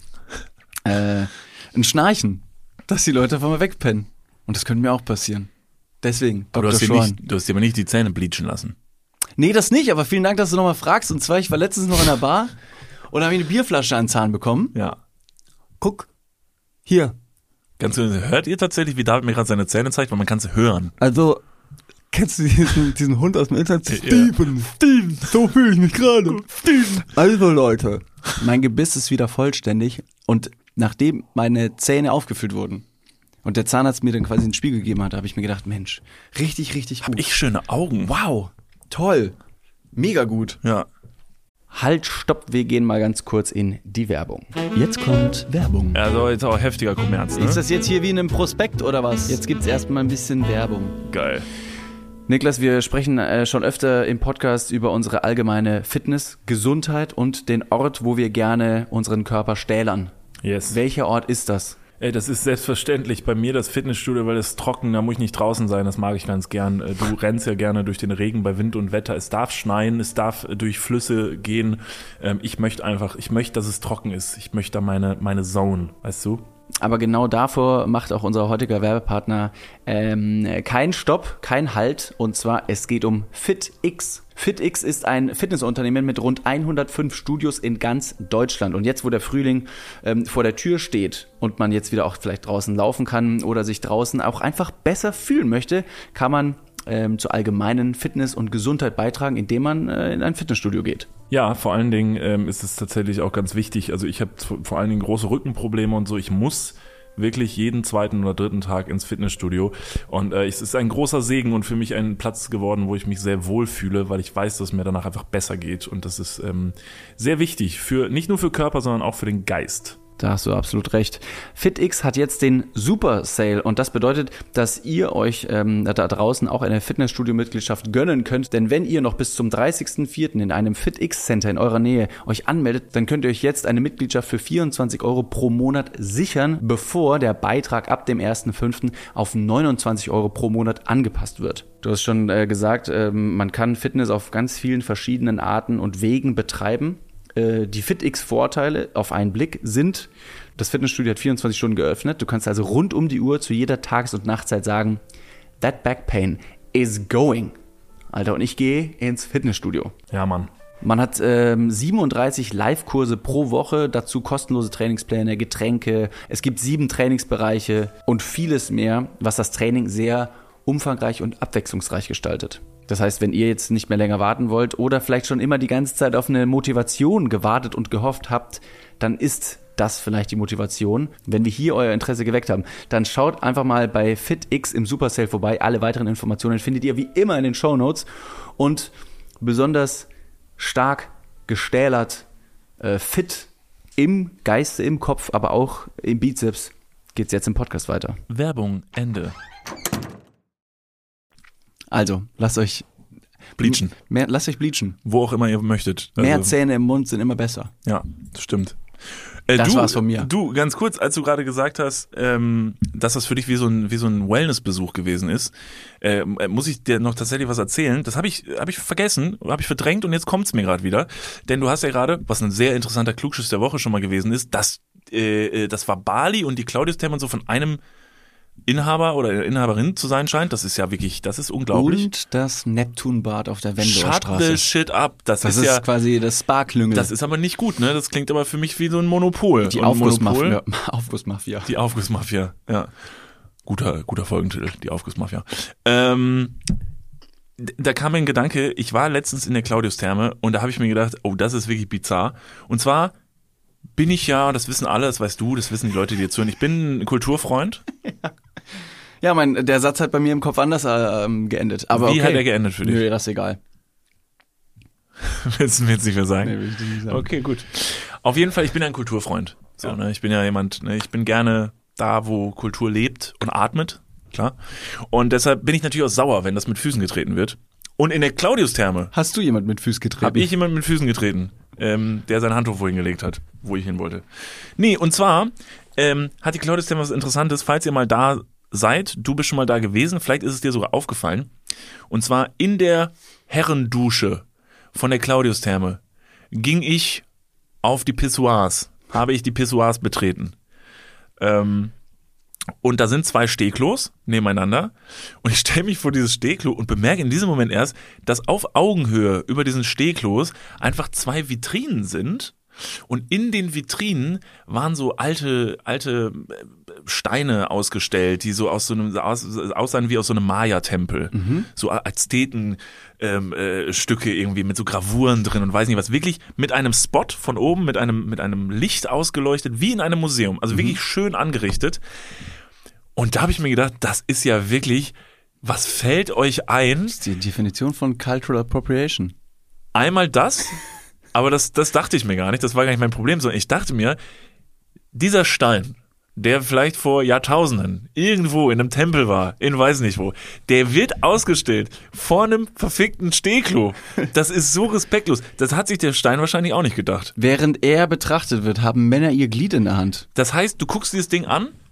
Ein Schnarchen, dass die Leute einfach mal wegpennen. Und das könnte mir auch passieren. Deswegen, aber du hast dir aber nicht die Zähne bleachen lassen. Nee, das nicht, aber vielen Dank, dass du nochmal fragst. Und zwar, ich war letztens noch in der Bar und habe eine Bierflasche an den Zahn bekommen. Ja. Guck, hier. Hört ihr tatsächlich, wie David mir gerade seine Zähne zeigt? Weil man kann es hören. Also, kennst du diesen Hund aus dem Internet? Steven, so fühle ich mich gerade. Steven. Also Leute, mein Gebiss ist wieder vollständig und nachdem meine Zähne aufgefüllt wurden, und der Zahnarzt mir dann quasi einen Spiegel gegeben hat, habe ich mir gedacht, Mensch, richtig, richtig gut. Hab ich schöne Augen. Wow, toll, mega gut. Ja. Halt, stopp, wir gehen mal ganz kurz in die Werbung. Jetzt kommt Werbung. Also jetzt auch heftiger Kommerz, ne? Ist das jetzt hier wie in einem Prospekt oder was? Jetzt gibt's erstmal ein bisschen Werbung. Geil. Niklas, wir sprechen schon öfter im Podcast über unsere allgemeine Fitness, Gesundheit und den Ort, wo wir gerne unseren Körper stählern. Yes. Welcher Ort ist das? Ey, das ist selbstverständlich bei mir das Fitnessstudio, weil es ist trocken, da muss ich nicht draußen sein, das mag ich ganz gern. Du rennst ja gerne durch den Regen bei Wind und Wetter, es darf schneien, es darf durch Flüsse gehen. Ich möchte, dass es trocken ist. Ich möchte da meine Zone, weißt du? Aber genau davor macht auch unser heutiger Werbepartner keinen Stopp, keinen Halt. Und zwar, es geht um FitX. FitX ist ein Fitnessunternehmen mit rund 105 Studios in ganz Deutschland. Und jetzt, wo der Frühling vor der Tür steht und man jetzt wieder auch vielleicht draußen laufen kann oder sich draußen auch einfach besser fühlen möchte, kann man zur allgemeinen Fitness und Gesundheit beitragen, indem man in ein Fitnessstudio geht. Ja, vor allen Dingen ist es tatsächlich auch ganz wichtig. Also ich habe vor allen Dingen große Rückenprobleme und so. Ich muss wirklich jeden zweiten oder dritten Tag ins Fitnessstudio. Und es ist ein großer Segen und für mich ein Platz geworden, wo ich mich sehr wohl fühle, weil ich weiß, dass es mir danach einfach besser geht. Und das ist sehr wichtig, nicht nur für Körper, sondern auch für den Geist. Da hast du absolut recht. FitX hat jetzt den Super Sale und das bedeutet, dass ihr euch da draußen auch eine Fitnessstudio-Mitgliedschaft gönnen könnt. Denn wenn ihr noch bis zum 30.04. in einem FitX-Center in eurer Nähe euch anmeldet, dann könnt ihr euch jetzt eine Mitgliedschaft für 24 € pro Monat sichern, bevor der Beitrag ab dem 1.05. auf 29 € pro Monat angepasst wird. Du hast schon gesagt, man kann Fitness auf ganz vielen verschiedenen Arten und Wegen betreiben. Die FitX-Vorteile auf einen Blick sind, das Fitnessstudio hat 24 Stunden geöffnet. Du kannst also rund um die Uhr zu jeder Tages- und Nachtzeit sagen, that back pain is going. Alter, und ich gehe ins Fitnessstudio. Ja, Mann. Man hat 37 Live-Kurse pro Woche, dazu kostenlose Trainingspläne, Getränke. Es gibt 7 Trainingsbereiche und vieles mehr, was das Training sehr umfangreich und abwechslungsreich gestaltet. Das heißt, wenn ihr jetzt nicht mehr länger warten wollt oder vielleicht schon immer die ganze Zeit auf eine Motivation gewartet und gehofft habt, dann ist das vielleicht die Motivation. Wenn wir hier euer Interesse geweckt haben, dann schaut einfach mal bei FitX im Super Sale vorbei. Alle weiteren Informationen findet ihr wie immer in den Shownotes. Und besonders stark gestählert, fit im Geiste, im Kopf, aber auch im Bizeps geht's jetzt im Podcast weiter. Werbung, Ende. Also, lasst euch bleachen. Lasst euch bleachen. Wo auch immer ihr möchtet. Also, mehr Zähne im Mund sind immer besser. Ja, das stimmt. Das war's von mir. Du, ganz kurz, als du gerade gesagt hast, dass das für dich wie so ein Wellness-Besuch gewesen ist, muss ich dir noch tatsächlich was erzählen. Das habe ich vergessen, habe ich verdrängt und jetzt kommt's mir gerade wieder. Denn du hast ja gerade, was ein sehr interessanter Klugschiss der Woche schon mal gewesen ist, das war Bali und die Claudius-Therme und so von einem Inhaber oder Inhaberin zu sein scheint. Das ist ja wirklich, das ist unglaublich. Und das Neptunbad auf der Wendower Shut Straße. the shit up. Das ist ja quasi das Spa-Klüngel. Das ist aber nicht gut, ne? Das klingt aber für mich wie so ein Monopol. Die Aufgussmafia. Die Aufgussmafia, ja. Guter Folgentitel, die Aufgussmafia. Da kam mir ein Gedanke, ich war letztens in der Claudius-Therme und da habe ich mir gedacht, oh, das ist wirklich bizarr. Und zwar bin ich ja, das wissen alle, das weißt du, das wissen die Leute, die jetzt hören, ich bin ein Kulturfreund. Ja, der Satz hat bei mir im Kopf anders geendet. Aber Wie hat er geendet für dich? Nö, das ist egal. Willst du mir jetzt nicht mehr sagen? Nee, will ich dir nicht sagen. Okay, gut. Auf jeden Fall, ich bin ein Kulturfreund. So, ja. Ne? Ich bin ja jemand, ne? Ich bin gerne da, wo Kultur lebt und atmet, klar. Und deshalb bin ich natürlich auch sauer, wenn das mit Füßen getreten wird. Und in der Claudius-Therme hast du jemand mit Füßen getreten? Habe ich jemand mit Füßen getreten, der sein Handtuch wohin gelegt hat, wo ich hin wollte. Nee, und zwar hat die Claudius-Therme was Interessantes, falls ihr mal da seid, du bist schon mal da gewesen, vielleicht ist es dir sogar aufgefallen. Und zwar in der Herrendusche von der Claudius-Therme ging ich auf die Pissoirs, habe ich die Pissoirs betreten. Und da sind 2 Stehklos nebeneinander und ich stelle mich vor dieses Stehklo und bemerke in diesem Moment erst, dass auf Augenhöhe über diesen Stehklos einfach 2 Vitrinen sind und in den Vitrinen waren so alte Steine ausgestellt, die so aussahen wie aus so einem Maya-Tempel, so Azteken Stücke irgendwie mit so Gravuren drin und weiß nicht was, wirklich mit einem Spot von oben, mit einem Licht ausgeleuchtet, wie in einem Museum, also wirklich schön angerichtet. Und da habe ich mir gedacht, das ist ja wirklich, was fällt euch ein? Das ist die Definition von Cultural Appropriation. Einmal das, aber das dachte ich mir gar nicht, das war gar nicht mein Problem, sondern ich dachte mir, dieser Stein, der vielleicht vor Jahrtausenden irgendwo in einem Tempel war, in weiß nicht wo, der wird ausgestellt vor einem verfickten Stehklo. Das ist so respektlos. Das hat sich der Stein wahrscheinlich auch nicht gedacht. Während er betrachtet wird, haben Männer ihr Glied in der Hand. Das heißt, du guckst dir das Ding an,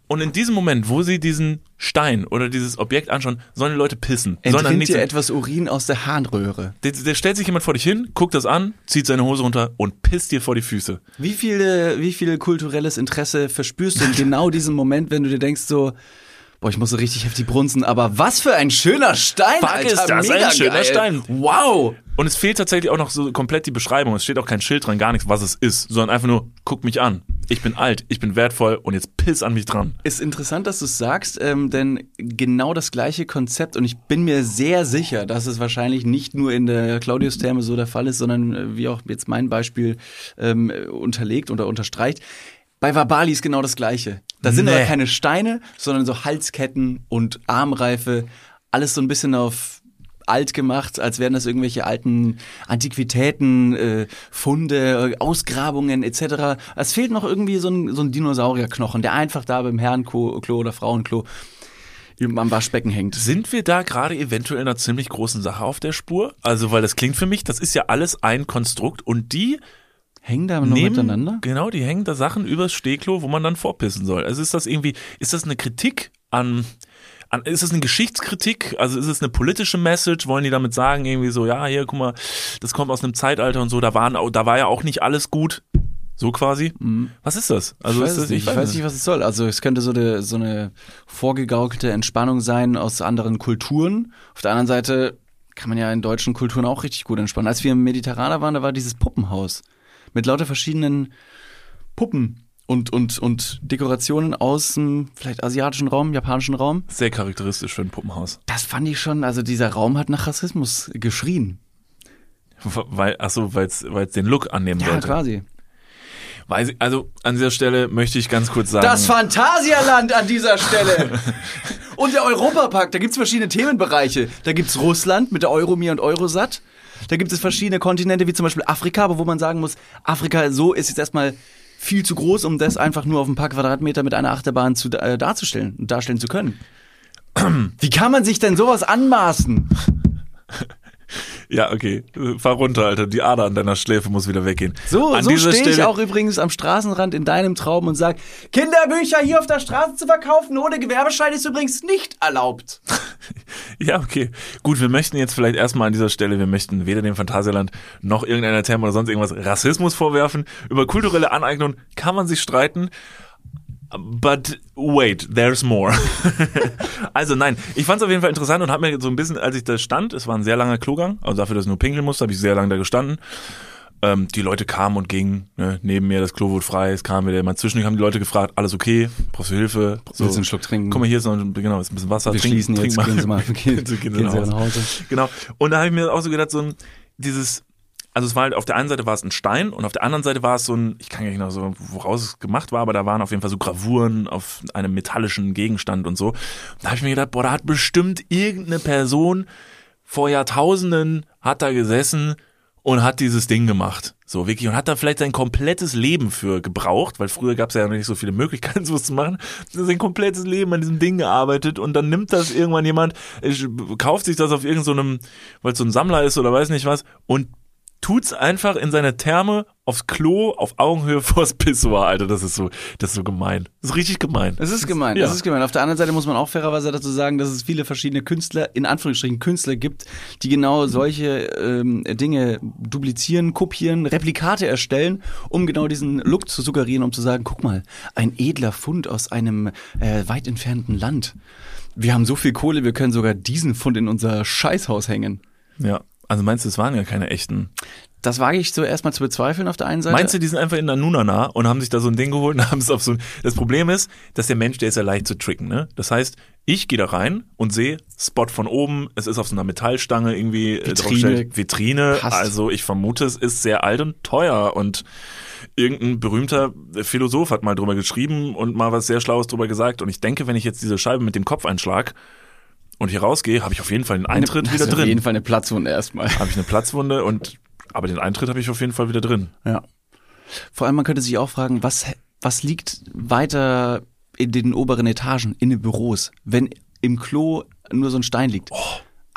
Und in diesem Moment, wo sie diesen Stein oder dieses Objekt anschauen, sollen die Leute pissen. Entrinnt dir etwas Urin aus der Harnröhre. Der stellt sich jemand vor dich hin, guckt das an, zieht seine Hose runter und pisst dir vor die Füße. Wie viel kulturelles Interesse verspürst du in genau diesem Moment, wenn du dir denkst so, boah, ich muss so richtig heftig brunzen, aber was für ein schöner Stein, Fuck, Alter, ist das mega ein schöner geil. Stein. Wow. Und es fehlt tatsächlich auch noch so komplett die Beschreibung. Es steht auch kein Schild dran, gar nichts, was es ist, sondern einfach nur, guck mich an. Ich bin alt, ich bin wertvoll und jetzt piss an mich dran. Ist interessant, dass du es sagst, denn genau das gleiche Konzept und ich bin mir sehr sicher, dass es wahrscheinlich nicht nur in der Claudius-Therme so der Fall ist, sondern wie auch jetzt mein Beispiel unterlegt oder unterstreicht. Bei Vabali ist genau das Gleiche. Da sind aber keine Steine, sondern so Halsketten und Armreife. Alles so ein bisschen auf alt gemacht, als wären das irgendwelche alten Antiquitäten, Funde, Ausgrabungen etc. Es fehlt noch irgendwie so ein Dinosaurierknochen, der einfach da beim Herrenklo oder Frauenklo am Waschbecken hängt. Sind wir da gerade eventuell in einer ziemlich großen Sache auf der Spur? Also, weil das klingt für mich, das ist ja alles ein Konstrukt und die hängen da noch miteinander? Genau, die hängen da Sachen übers Stehklo, wo man dann vorpissen soll. Also ist das eine Kritik ist es eine Geschichtskritik? Also ist es eine politische Message? Wollen die damit sagen irgendwie so, ja, hier, guck mal, das kommt aus einem Zeitalter und so, da war ja auch nicht alles gut. So quasi? Mhm. Was ist das? Also ich weiß nicht, was es soll. Also es könnte so eine vorgegaukelte Entspannung sein aus anderen Kulturen. Auf der anderen Seite kann man ja in deutschen Kulturen auch richtig gut entspannen. Als wir im Mediterraner waren, da war dieses Puppenhaus mit lauter verschiedenen Puppen und Dekorationen aus dem vielleicht asiatischen Raum, japanischen Raum. Sehr charakteristisch für ein Puppenhaus. Das fand ich schon, also dieser Raum hat nach Rassismus geschrien. Weil es den Look annehmen sollte. Ja, quasi. Also an dieser Stelle möchte ich ganz kurz sagen. Das Phantasialand an dieser Stelle. Und der Europapark, da gibt's verschiedene Themenbereiche. Da gibt's Russland mit der Euromir und Eurosat. Da gibt es verschiedene Kontinente, wie zum Beispiel Afrika, aber wo man sagen muss, Afrika so ist jetzt erstmal viel zu groß, um das einfach nur auf ein paar Quadratmeter mit einer Achterbahn darstellen zu können. Wie kann man sich denn sowas anmaßen? Ja, okay. Fahr runter, Alter. Die Ader an deiner Schläfe muss wieder weggehen. So stehe ich auch übrigens am Straßenrand in deinem Traum und sag, Kinderbücher hier auf der Straße zu verkaufen ohne Gewerbeschein ist übrigens nicht erlaubt. Ja, okay. Gut, wir möchten jetzt vielleicht erstmal an dieser Stelle, wir möchten weder dem Phantasialand noch irgendeiner Therme oder sonst irgendwas Rassismus vorwerfen. Über kulturelle Aneignung kann man sich streiten. But wait, there's more. Also nein, ich fand es auf jeden Fall interessant und habe mir so ein bisschen, als ich da stand, es war ein sehr langer Klogang, also dafür, dass ich nur pinkeln musste, habe ich sehr lange da gestanden. Die Leute kamen und gingen, ne, neben mir, das Klo wurde frei, es kam wieder jemand zwischen, haben die Leute gefragt, alles okay, brauchst du Hilfe? So, willst du einen Schluck trinken? Guck mal, hier ist noch ein bisschen Wasser. Wir schließen jetzt, gehen Sie mal gehen Sie nach Hause. Genau, und da habe ich mir auch so gedacht, also es war halt, auf der einen Seite war es ein Stein und auf der anderen Seite war es so ein, ich kann gar nicht noch so, woraus es gemacht war, aber da waren auf jeden Fall so Gravuren auf einem metallischen Gegenstand und so. Da habe ich mir gedacht, boah, da hat bestimmt irgendeine Person vor Jahrtausenden hat da gesessen und hat dieses Ding gemacht. So wirklich. Und hat da vielleicht sein komplettes Leben für gebraucht, weil früher gab es ja noch nicht so viele Möglichkeiten, sowas zu machen. Sein komplettes Leben an diesem Ding gearbeitet und dann nimmt das irgendwann jemand, kauft sich das auf irgendeinem, weil es so ein Sammler ist oder weiß nicht was und tut's einfach in seine Therme aufs Klo auf Augenhöhe vors Pissoir, Alter. Das ist so gemein. Das ist richtig gemein. Es ist gemein, ja. Es ist gemein. Auf der anderen Seite muss man auch fairerweise dazu sagen, dass es viele verschiedene Künstler, in Anführungsstrichen Künstler gibt, die genau solche Dinge duplizieren, kopieren, Replikate erstellen, um genau diesen Look zu suggerieren, um zu sagen, guck mal, ein edler Fund aus einem weit entfernten Land. Wir haben so viel Kohle, wir können sogar diesen Fund in unser Scheißhaus hängen. Ja. Also meinst du, es waren ja keine echten? Das wage ich zuerst mal zu bezweifeln auf der einen Seite. Meinst du, die sind einfach in der Nunana und haben sich da so ein Ding geholt und haben es auf so ein... Das Problem ist, dass der Mensch, der ist ja leicht zu tricken, ne? Das heißt, ich gehe da rein und sehe Spot von oben, es ist auf so einer Metallstange irgendwie Vitrine. Passt. Also ich vermute, es ist sehr alt und teuer und irgendein berühmter Philosoph hat mal drüber geschrieben und mal was sehr Schlaues drüber gesagt und ich denke, wenn ich jetzt diese Scheibe mit dem Kopf einschlag und hier rausgehe, habe ich auf jeden Fall einen Eintritt wieder drin. Auf jeden Fall eine Platzwunde erstmal. Habe ich eine Platzwunde aber den Eintritt habe ich auf jeden Fall wieder drin. Ja. Vor allem, man könnte sich auch fragen, was liegt weiter in den oberen Etagen, in den Büros, wenn im Klo nur so ein Stein liegt? Oh.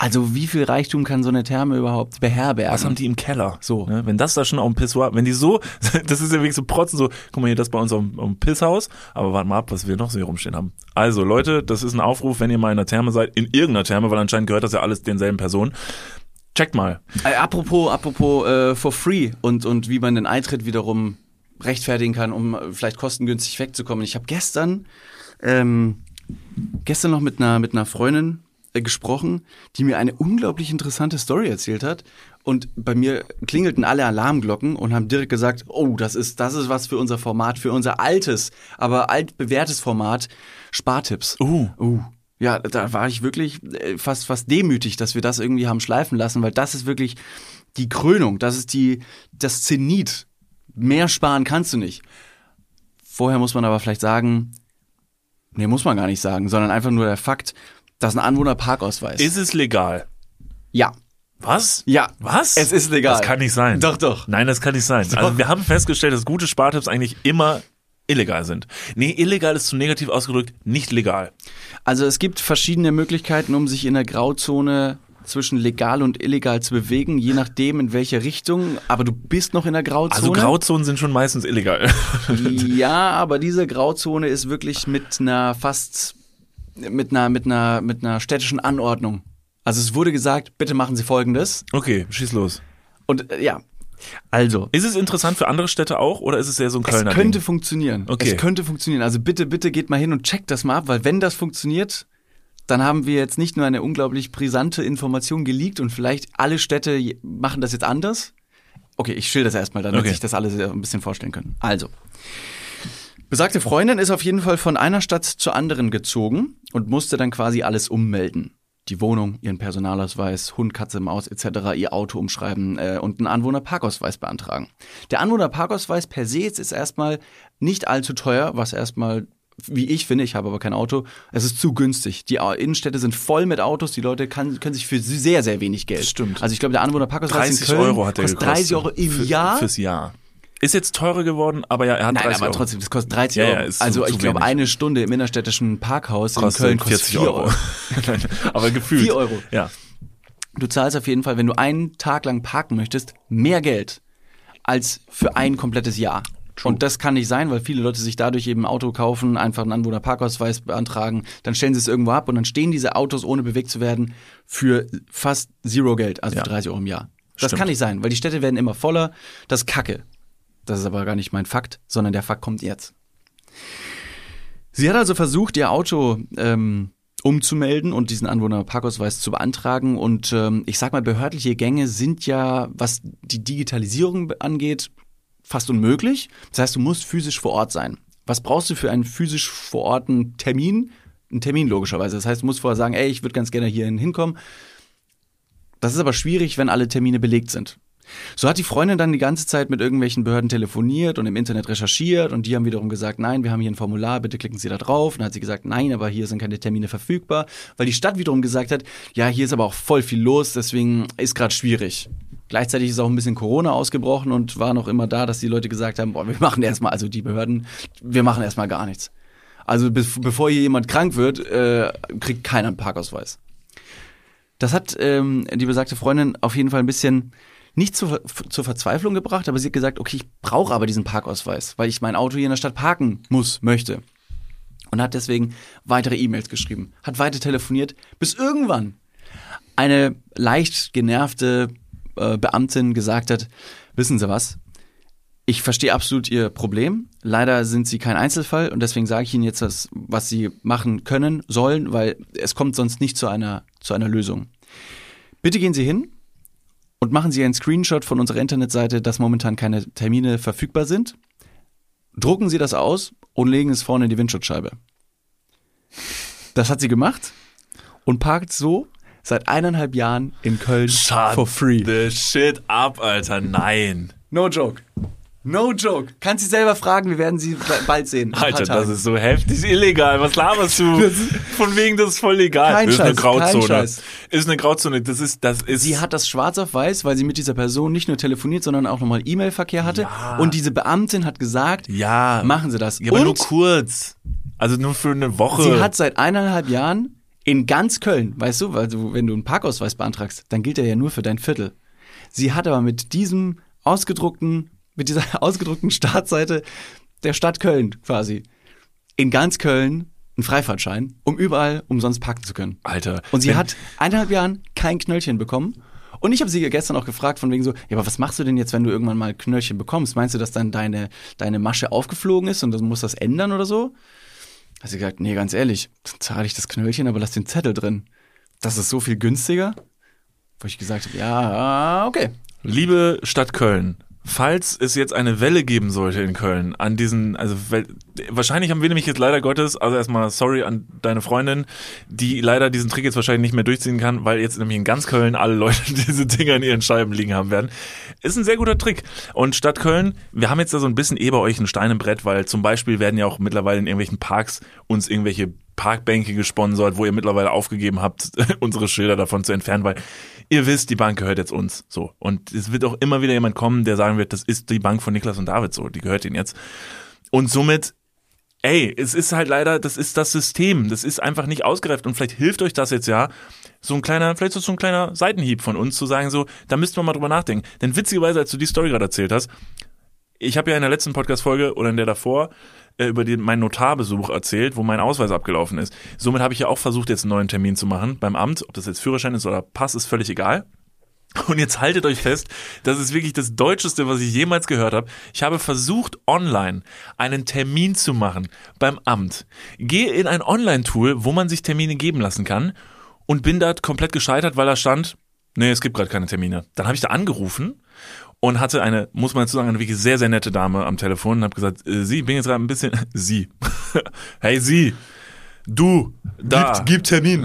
Also wie viel Reichtum kann so eine Therme überhaupt beherbergen? Was haben die im Keller? So. Ne? Wenn das da schon auf dem Pissoir, wenn die so, das ist ja wirklich so protzen, so, guck mal hier, das bei uns auf dem Pisshaus, aber warte mal ab, was wir noch so hier rumstehen haben. Also Leute, das ist ein Aufruf, wenn ihr mal in der Therme seid, in irgendeiner Therme, weil anscheinend gehört das ja alles denselben Personen. Checkt mal. Apropos for free und wie man den Eintritt wiederum rechtfertigen kann, um vielleicht kostengünstig wegzukommen. Ich habe gestern noch mit einer Freundin gesprochen, die mir eine unglaublich interessante Story erzählt hat. Und bei mir klingelten alle Alarmglocken und haben direkt gesagt, oh, das ist was für unser Format, für unser altes, aber altbewährtes Format, Spartipps. Ja, da war ich wirklich fast demütig, dass wir das irgendwie haben schleifen lassen, weil das ist wirklich die Krönung, das ist das Zenit. Mehr sparen kannst du nicht. Vorher muss man aber vielleicht sagen, nee, muss man gar nicht sagen, sondern einfach nur der Fakt, das ist ein Anwohnerparkausweis. Ist es legal? Ja. Was? Ja. Was? Es ist legal. Das kann nicht sein. Doch. Nein, das kann nicht sein. Doch. Also wir haben festgestellt, dass gute Spartipps eigentlich immer illegal sind. Nee, illegal ist zu negativ ausgedrückt, nicht legal. Also es gibt verschiedene Möglichkeiten, um sich in der Grauzone zwischen legal und illegal zu bewegen, je nachdem in welche Richtung, aber du bist noch in der Grauzone. Also Grauzonen sind schon meistens illegal. Ja, aber diese Grauzone ist wirklich mit einer städtischen Anordnung. Also es wurde gesagt, bitte machen Sie Folgendes. Okay, schieß los. Und ja, also. Ist es interessant für andere Städte auch oder ist es eher so ein Kölner Es könnte Ding? funktionieren. Okay. Es könnte funktionieren. Also bitte geht mal hin und checkt das mal ab, weil wenn das funktioniert, dann haben wir jetzt nicht nur eine unglaublich brisante Information geleakt und vielleicht alle Städte machen das jetzt anders. Okay, ich schilder das erstmal, damit sich das alle ein bisschen vorstellen können. Also. Besagte Freundin ist auf jeden Fall von einer Stadt zur anderen gezogen und musste dann quasi alles ummelden. Die Wohnung, ihren Personalausweis, Hund, Katze, Maus etc., ihr Auto umschreiben und einen Anwohnerparkausweis beantragen. Der Anwohnerparkausweis per se ist erstmal nicht allzu teuer, was erstmal, wie ich finde, ich habe aber kein Auto, es ist zu günstig. Die Innenstädte sind voll mit Autos, die Leute können sich für sehr, sehr wenig Geld. Das stimmt. Also ich glaube, der Anwohnerparkausweis 30 in Köln Euro hat der kostet gekostet. 30 Euro im Jahr. Fürs Jahr. Ist jetzt teurer geworden, aber ja, er hat 30 Nein, aber Euro. trotzdem, das kostet 30 Euro. Ja, ist also zu ich glaube, wenig. eine Stunde im innerstädtischen Parkhaus in Kostet Köln kostet 40 4 Euro. Nein, aber gefühlt. 4 Euro. Ja. Du zahlst auf jeden Fall, wenn du einen Tag lang parken möchtest, mehr Geld als für ein komplettes Jahr. True. Und das kann nicht sein, weil viele Leute sich dadurch eben ein Auto kaufen, einfach einen Anwohnerparkausweis beantragen, dann stellen sie es irgendwo ab und dann stehen diese Autos, ohne bewegt zu werden, für fast zero Geld, also für 30 Euro im Jahr. Das Stimmt. kann nicht sein, weil die Städte werden immer voller. Das ist Kacke. Das ist aber gar nicht mein Fakt, sondern der Fakt kommt jetzt. Sie hat also versucht, ihr Auto umzumelden und diesen Anwohnerparkausweis zu beantragen. Und ich sag mal, behördliche Gänge sind ja, was die Digitalisierung angeht, fast unmöglich. Das heißt, du musst physisch vor Ort sein. Was brauchst du für einen physisch vor Ort Termin? Einen Termin logischerweise. Das heißt, du musst vorher sagen, ey, ich würde ganz gerne hier hinkommen. Das ist aber schwierig, wenn alle Termine belegt sind. So hat die Freundin dann die ganze Zeit mit irgendwelchen Behörden telefoniert und im Internet recherchiert und die haben wiederum gesagt, nein, wir haben hier ein Formular, bitte klicken Sie da drauf. Und dann hat sie gesagt, nein, aber hier sind keine Termine verfügbar, weil die Stadt wiederum gesagt hat, ja, hier ist aber auch voll viel los, deswegen ist gerade schwierig. Gleichzeitig ist auch ein bisschen Corona ausgebrochen und war noch immer da, dass die Leute gesagt haben, boah, wir machen erstmal, also die Behörden, wir machen erstmal gar nichts. Also bevor hier jemand krank wird, kriegt keiner einen Parkausweis. Das hat die besagte Freundin auf jeden Fall ein bisschen nicht zur Verzweiflung gebracht, aber sie hat gesagt, okay, ich brauche aber diesen Parkausweis, weil ich mein Auto hier in der Stadt parken möchte. Und hat deswegen weitere E-Mails geschrieben, hat weiter telefoniert, bis irgendwann eine leicht genervte Beamtin gesagt hat, wissen Sie was, ich verstehe absolut Ihr Problem, leider sind Sie kein Einzelfall und deswegen sage ich Ihnen jetzt, was Sie machen können, sollen, weil es kommt sonst nicht zu einer Lösung. Bitte gehen Sie hin und machen Sie einen Screenshot von unserer Internetseite, dass momentan keine Termine verfügbar sind. Drucken Sie das aus und legen es vorne in die Windschutzscheibe. Das hat sie gemacht und parkt so seit 1,5 Jahren in Köln for free. The shit up, Alter. Nein. No joke. No joke. Kannst sie selber fragen, wir werden sie bald sehen. in ein paar Alter, das Tagen. ist so heftig illegal. Was laberst du? Von wegen, das ist voll legal. Kein das ist eine Scheiß, Grauzone. kein Scheiß. Ist eine Grauzone. Das ist. Sie hat das schwarz auf weiß, weil sie mit dieser Person nicht nur telefoniert, sondern auch nochmal E-Mail-Verkehr hatte. Ja. Und diese Beamtin hat gesagt, Ja. machen Sie das. Ja, aber und nur kurz. Also nur für eine Woche. sie hat seit 1,5 Jahren In ganz Köln, weißt du, weil wenn du einen Parkausweis beantragst, dann gilt er ja nur für dein Viertel. Sie hat aber mit dieser ausgedruckten Startseite der Stadt Köln quasi in ganz Köln einen Freifahrtschein, um überall umsonst parken zu können. Alter. Und sie hat 1,5 Jahren kein Knöllchen bekommen. Und ich habe sie gestern auch gefragt von wegen so, ja, aber was machst du denn jetzt, wenn du irgendwann mal Knöllchen bekommst? Meinst du, dass dann deine Masche aufgeflogen ist und du musst das ändern oder so? Hat sie gesagt, nee, ganz ehrlich, dann zahle ich das Knöllchen, aber lass den Zettel drin. Das ist so viel günstiger. Wo ich gesagt habe, ja, okay. Liebe Stadt Köln, falls es jetzt eine Welle geben sollte in Köln an diesen, also wahrscheinlich haben wir nämlich jetzt leider Gottes, also erstmal sorry an deine Freundin, die leider diesen Trick jetzt wahrscheinlich nicht mehr durchziehen kann, weil jetzt nämlich in ganz Köln alle Leute diese Dinger in ihren Scheiben liegen haben werden. Ist ein sehr guter Trick. Und Stadt Köln, wir haben jetzt da so ein bisschen bei euch ein Stein im Brett, weil zum Beispiel werden ja auch mittlerweile in irgendwelchen Parks uns irgendwelche Parkbänke gesponsert, wo ihr mittlerweile aufgegeben habt, unsere Schilder davon zu entfernen, weil ihr wisst, die Bank gehört jetzt uns. So. Und es wird auch immer wieder jemand kommen, der sagen wird, das ist die Bank von Niklas und David, so, die gehört ihnen jetzt. Und somit, es ist halt leider, das ist das System, das ist einfach nicht ausgereift und vielleicht hilft euch das jetzt ja, vielleicht ist das so ein kleiner Seitenhieb von uns, zu sagen so, da müssten wir mal drüber nachdenken. Denn witzigerweise, als du die Story gerade erzählt hast, ich habe ja in der letzten Podcast-Folge oder in der davor über meinen Notarbesuch erzählt, wo mein Ausweis abgelaufen ist. Somit habe ich ja auch versucht, jetzt einen neuen Termin zu machen beim Amt. Ob das jetzt Führerschein ist oder Pass, ist völlig egal. Und jetzt haltet euch fest, das ist wirklich das Deutscheste, was ich jemals gehört habe. Ich habe versucht, online einen Termin zu machen beim Amt. Gehe in ein Online-Tool, wo man sich Termine geben lassen kann und bin da komplett gescheitert, weil da stand, nee, es gibt gerade keine Termine. Dann habe ich da angerufen und hatte eine, muss man dazu sagen, eine wirklich sehr, sehr nette Dame am Telefon und habe gesagt, Sie, bin jetzt gerade ein bisschen, Sie, hey Sie, du, da. Gib Termin.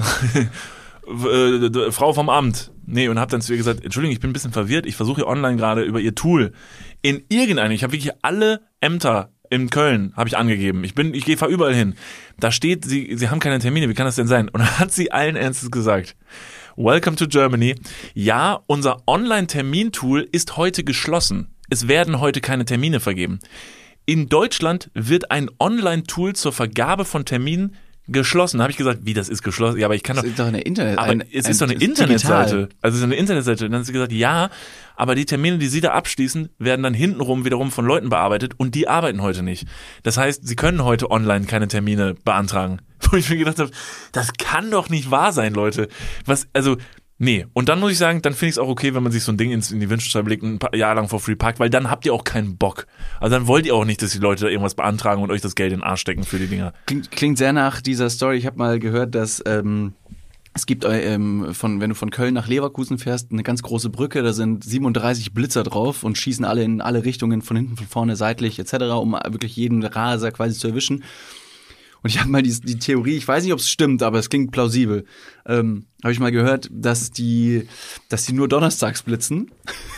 Frau vom Amt. Nee, und habe dann zu ihr gesagt, Entschuldigung, ich bin ein bisschen verwirrt, ich versuche hier online gerade über Ihr Tool ich habe wirklich alle Ämter in Köln habe ich angegeben. Ich fahre überall hin. Da steht, Sie haben keine Termine, wie kann das denn sein? Und dann hat sie allen Ernstes gesagt, Welcome to Germany. Ja, unser Online-Termintool ist heute geschlossen. Es werden heute keine Termine vergeben. In Deutschland wird ein Online-Tool zur Vergabe von Terminen geschlossen. Da habe ich gesagt, wie, das ist geschlossen? Ja, aber ich kann doch... Das ist doch eine Internet... Aber es ist doch eine Internetseite. Also es ist eine Internetseite. Und dann hat sie gesagt, ja, aber die Termine, die Sie da abschließen, werden dann hintenrum wiederum von Leuten bearbeitet und die arbeiten heute nicht. Das heißt, Sie können heute online keine Termine beantragen. Wo ich mir gedacht habe, das kann doch nicht wahr sein, Leute. Nee, und dann muss ich sagen, dann finde ich es auch okay, wenn man sich so ein Ding in die Wünschscheibe legt und ein Jahr lang for free parkt, weil dann habt ihr auch keinen Bock. Also dann wollt ihr auch nicht, dass die Leute da irgendwas beantragen und euch das Geld in den Arsch stecken für die Dinger. Klingt sehr nach dieser Story. Ich habe mal gehört, dass es gibt, wenn du von Köln nach Leverkusen fährst, eine ganz große Brücke, da sind 37 Blitzer drauf und schießen alle in alle Richtungen, von hinten, von vorne, seitlich etc., um wirklich jeden Raser quasi zu erwischen. Und ich habe mal die Theorie, ich weiß nicht, ob es stimmt, aber es klingt plausibel. Habe ich mal gehört, dass die nur donnerstags blitzen.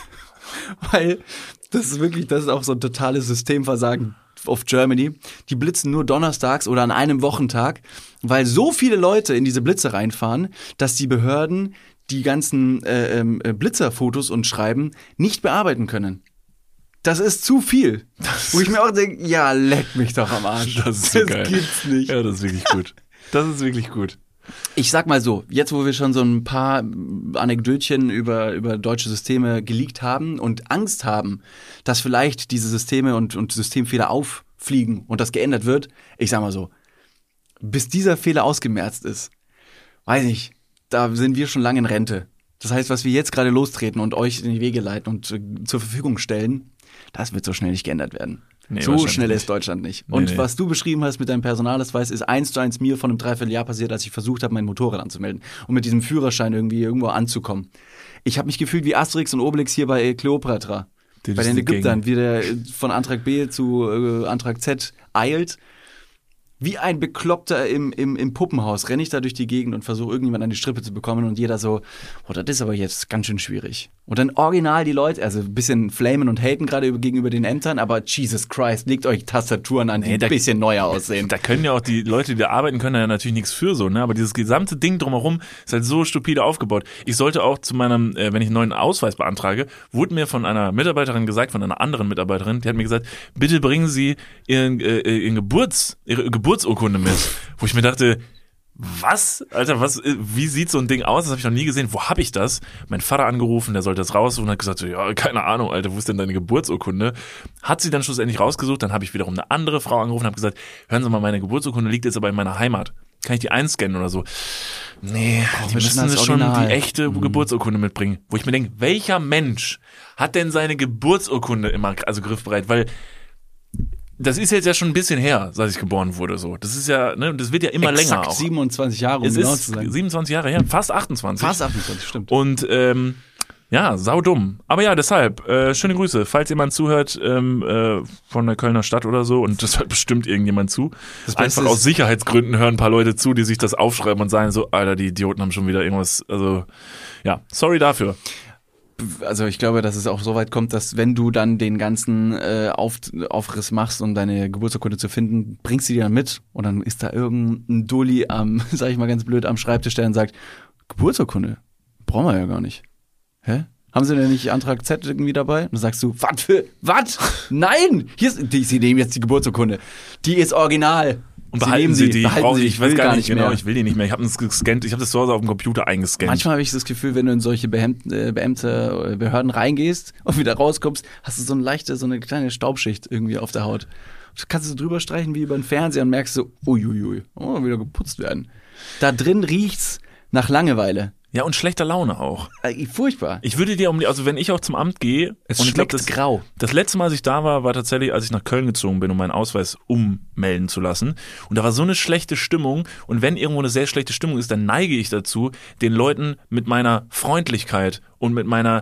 Weil das ist auch so ein totales Systemversagen of Germany. Die blitzen nur donnerstags oder an einem Wochentag, weil so viele Leute in diese Blitze reinfahren, dass die Behörden die ganzen Blitzerfotos und Schreiben nicht bearbeiten können. Das ist zu viel. Wo ich mir auch denke, ja, leck mich doch am Arsch. Das ist so geil. Das gibt's nicht. Ja, das ist wirklich gut. Das ist wirklich gut. Ich sag mal so, jetzt wo wir schon so ein paar Anekdötchen über deutsche Systeme geleakt haben und Angst haben, dass vielleicht diese Systeme und Systemfehler auffliegen und das geändert wird, ich sag mal so, bis dieser Fehler ausgemerzt ist, weiß nicht, da sind wir schon lange in Rente. Das heißt, was wir jetzt gerade lostreten und euch in die Wege leiten und zur Verfügung stellen, das wird so schnell nicht geändert werden. Nee, so schnell ist Deutschland nicht. Und was du beschrieben hast mit deinem Personalausweis, ist 1:1 mir von einem Dreivierteljahr passiert, als ich versucht habe, mein Motorrad anzumelden, um mit diesem Führerschein irgendwo anzukommen. Ich habe mich gefühlt wie Asterix und Obelix hier bei Kleopatra. Bei den Ägyptern, wie der von Antrag B zu Antrag Z eilt. Wie ein Bekloppter im Puppenhaus renne ich da durch die Gegend und versuche irgendjemand an die Strippe zu bekommen und jeder so, das ist aber jetzt ganz schön schwierig. Und dann original die Leute, also ein bisschen flamen und haten gerade gegenüber den Ämtern, aber Jesus Christ, legt euch Tastaturen an, die ein bisschen neuer aussehen. Da können ja auch die Leute, die da arbeiten, können ja natürlich nichts für so, ne? Aber dieses gesamte Ding drumherum ist halt so stupide aufgebaut. Ich sollte auch zu meinem, wenn ich einen neuen Ausweis beantrage, wurde mir von einer Mitarbeiterin gesagt, von einer anderen Mitarbeiterin, die hat mir gesagt, bitte bringen Sie ihre Geburtsurkunde mit. Wo ich mir dachte, was? Alter, wie sieht so ein Ding aus? Das habe ich noch nie gesehen. Wo habe ich das? Mein Vater angerufen, der sollte das raussuchen und hat gesagt, ja, keine Ahnung, Alter, wo ist denn deine Geburtsurkunde? Hat sie dann schlussendlich rausgesucht, dann habe ich wiederum eine andere Frau angerufen und habe gesagt, hören Sie mal, meine Geburtsurkunde liegt jetzt aber in meiner Heimat. Kann ich die einscannen oder so? Nee, die müssen schon die echte Geburtsurkunde mitbringen. Wo ich mir denke, welcher Mensch hat denn seine Geburtsurkunde immer griffbereit? Weil das ist jetzt ja schon ein bisschen her, seit ich geboren wurde. So, das ist ja, ne, das wird ja immer länger auch. 27 Jahre, um genau zu sein. 27 Jahre her, fast 28. Fast 28, stimmt. Und ja, saudumm. Aber ja, deshalb, schöne Grüße. Falls jemand zuhört von der Kölner Stadt oder so, und das hört bestimmt irgendjemand zu. Einfach aus Sicherheitsgründen hören ein paar Leute zu, die sich das aufschreiben und sagen so, Alter, die Idioten haben schon wieder irgendwas, also ja, sorry dafür. Also ich glaube, dass es auch so weit kommt, dass wenn du dann den ganzen Aufriss machst, um deine Geburtsurkunde zu finden, bringst du die dann mit und dann ist da irgendein Dulli sag ich mal ganz blöd, am Schreibtisch, der dann sagt, Geburtsurkunde? Brauchen wir ja gar nicht. Hä? Haben Sie denn nicht Antrag Z irgendwie dabei? Und dann sagst du, was? Nein! Sie nehmen jetzt die Geburtsurkunde. Die ist original. Und behalten Sie die. Ich weiß gar nicht genau, ich will die nicht mehr. Ich habe das gescannt, ich habe das zu Hause auf dem Computer eingescannt. Manchmal habe ich das Gefühl, wenn du in solche Beamte Behörden reingehst und wieder rauskommst, hast du so eine kleine Staubschicht irgendwie auf der Haut. Du kannst du drüber streichen wie über den Fernseher und merkst so, uiuiui, wieder geputzt werden. Da drin riecht's nach Langeweile. Ja, und schlechter Laune auch. Furchtbar. Ich würde dir also wenn ich auch zum Amt gehe, es schmeckt grau. Das letzte Mal, als ich da war tatsächlich, als ich nach Köln gezogen bin, um meinen Ausweis ummelden zu lassen. Und da war so eine schlechte Stimmung. Und wenn irgendwo eine sehr schlechte Stimmung ist, dann neige ich dazu, den Leuten mit meiner Freundlichkeit und mit meiner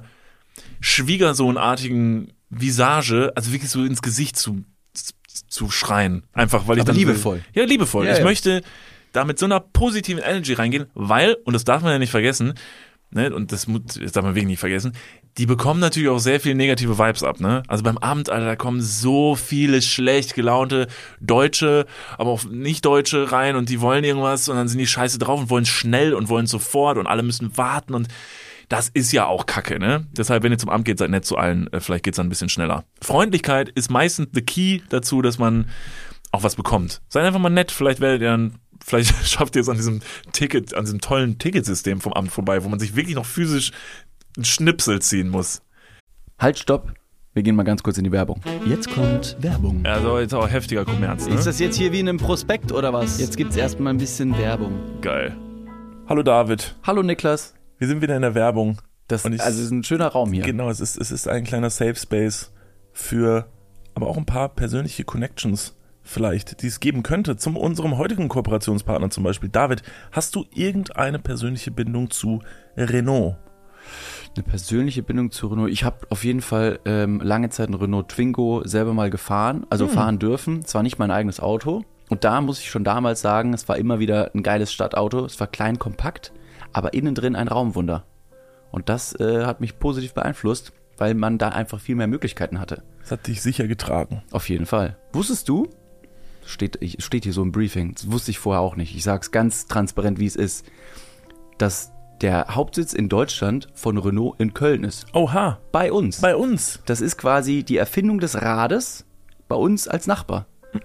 schwiegersohnartigen Visage, also wirklich so ins Gesicht zu schreien. Einfach, weil ich dann liebevoll. Ja, liebevoll. Ja, ich möchte da mit so einer positiven Energy reingehen, weil, und das darf man ja nicht vergessen, ne, und das darf man wirklich nicht vergessen, die bekommen natürlich auch sehr viele negative Vibes ab, ne? Also beim Abend, Alter, da kommen so viele schlecht gelaunte Deutsche, aber auch Nicht-Deutsche rein und die wollen irgendwas und dann sind die scheiße drauf und wollen schnell und wollen sofort und alle müssen warten und das ist ja auch Kacke, ne? Deshalb, wenn ihr zum Amt geht, seid nett zu allen, vielleicht geht's dann ein bisschen schneller. Freundlichkeit ist meistens the key dazu, dass man auch was bekommt. Seid einfach mal nett, vielleicht schafft ihr es an diesem tollen Ticketsystem vom Amt vorbei, wo man sich wirklich noch physisch einen Schnipsel ziehen muss. Halt, stopp. Wir gehen mal ganz kurz in die Werbung. Jetzt kommt Werbung. Also jetzt auch heftiger Kommerz, ne? Ist das jetzt hier wie in einem Prospekt oder was? Jetzt gibt's erstmal ein bisschen Werbung. Geil. Hallo David. Hallo Niklas. Wir sind wieder in der Werbung. Also es ist ein schöner Raum hier. Genau, es ist ein kleiner Safe Space für aber auch ein paar persönliche Connections vielleicht, die es geben könnte, zu unserem heutigen Kooperationspartner zum Beispiel. David, hast du irgendeine persönliche Bindung zu Renault? Eine persönliche Bindung zu Renault? Ich habe auf jeden Fall lange Zeit einen Renault Twingo selber mal gefahren, also fahren dürfen. Es war nicht mein eigenes Auto. Und da muss ich schon damals sagen, es war immer wieder ein geiles Stadtauto. Es war klein, kompakt, aber innen drin ein Raumwunder. Und das hat mich positiv beeinflusst, weil man da einfach viel mehr Möglichkeiten hatte. Das hat dich sicher getragen. Auf jeden Fall. Wusstest du, steht hier so im Briefing, das wusste ich vorher auch nicht, ich sag's ganz transparent, wie es ist, dass der Hauptsitz in Deutschland von Renault in Köln ist. Oha. Bei uns. Bei uns. Das ist quasi die Erfindung des Rades bei uns als Nachbar.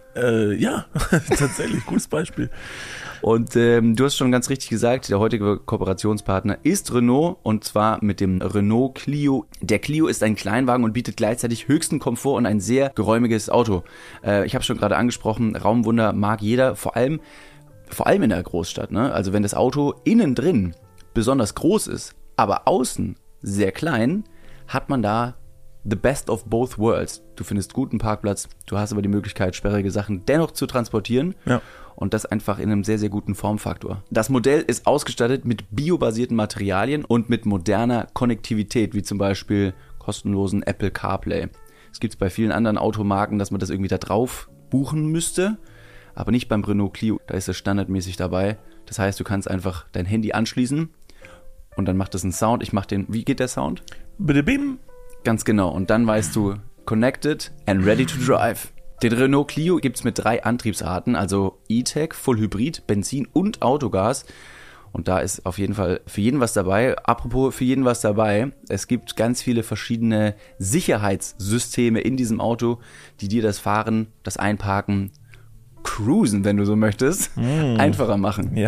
Ja, tatsächlich, gutes Beispiel. Und du hast schon ganz richtig gesagt, der heutige Kooperationspartner ist Renault und zwar mit dem Renault Clio. Der Clio ist ein Kleinwagen und bietet gleichzeitig höchsten Komfort und ein sehr geräumiges Auto. Ich habe schon gerade angesprochen, Raumwunder mag jeder, vor allem in der Großstadt, ne? Also wenn das Auto innen drin besonders groß ist, aber außen sehr klein, hat man da the best of both worlds. Du findest guten Parkplatz, du hast aber die Möglichkeit, sperrige Sachen dennoch zu transportieren. Ja. Und das einfach in einem sehr, sehr guten Formfaktor. Das Modell ist ausgestattet mit biobasierten Materialien und mit moderner Konnektivität, wie zum Beispiel kostenlosen Apple CarPlay. Es gibt es bei vielen anderen Automarken, dass man das irgendwie da drauf buchen müsste, aber nicht beim Renault Clio. Da ist es standardmäßig dabei. Das heißt, du kannst einfach dein Handy anschließen und dann macht es einen Sound. Wie geht der Sound? Bitte bim. Ganz genau. Und dann weißt du, connected and ready to drive. Den Renault Clio gibt es mit 3 Antriebsarten, also E-Tech, Full Hybrid, Benzin und Autogas. Und da ist auf jeden Fall für jeden was dabei. Apropos für jeden was dabei, es gibt ganz viele verschiedene Sicherheitssysteme in diesem Auto, die dir das Fahren, das Einparken, Cruisen, wenn du so möchtest, einfacher machen. Ja.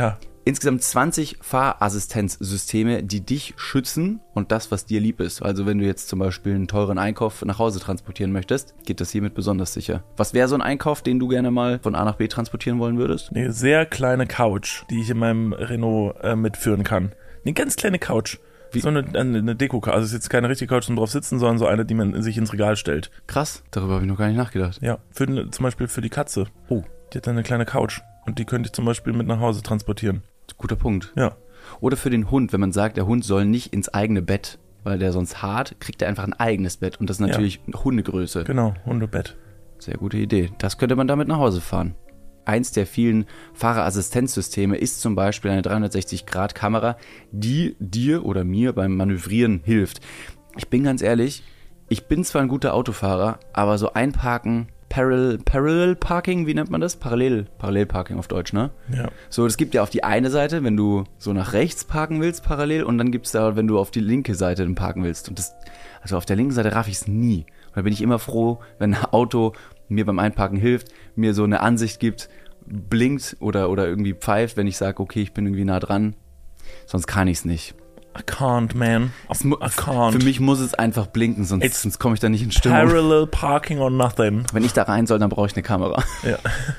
insgesamt 20 Fahrassistenzsysteme, die dich schützen und das, was dir lieb ist. Also wenn du jetzt zum Beispiel einen teuren Einkauf nach Hause transportieren möchtest, geht das hiermit besonders sicher. Was wäre so ein Einkauf, den du gerne mal von A nach B transportieren wollen würdest? Eine sehr kleine Couch, die ich in meinem Renault mitführen kann. Eine ganz kleine Couch. So eine Deko-Couch. Also es ist jetzt keine richtige Couch zum drauf sitzen, sondern so eine, die man sich ins Regal stellt. Krass, darüber habe ich noch gar nicht nachgedacht. Ja, zum Beispiel für die Katze. Oh. Die hat dann eine kleine Couch und die könnte ich zum Beispiel mit nach Hause transportieren. Guter Punkt. Ja. Oder für den Hund, wenn man sagt, der Hund soll nicht ins eigene Bett, weil der sonst hart, kriegt er einfach ein eigenes Bett und das ist natürlich Hundegröße. Genau, Hundebett. Sehr gute Idee. Das könnte man damit nach Hause fahren. Eins der vielen Fahrerassistenzsysteme ist zum Beispiel eine 360-Grad-Kamera, die dir oder mir beim Manövrieren hilft. Ich bin ganz ehrlich, ich bin zwar ein guter Autofahrer, aber so einparken, Parallel Parking, wie nennt man das? Parallelparking auf Deutsch, ne? Ja. So, es gibt ja auf die eine Seite, wenn du so nach rechts parken willst, parallel, und dann gibt es da, wenn du auf die linke Seite dann parken willst. Und also auf der linken Seite raff ich es nie. Und da bin ich immer froh, wenn ein Auto mir beim Einparken hilft, mir so eine Ansicht gibt, blinkt oder irgendwie pfeift, wenn ich sage, okay, ich bin irgendwie nah dran. Sonst kann ich es nicht. I can't, man. I can't. Für mich muss es einfach blinken, sonst komme ich da nicht in Stimmung. Parallel parking or nothing. Wenn ich da rein soll, dann brauche ich eine Kamera. Ja.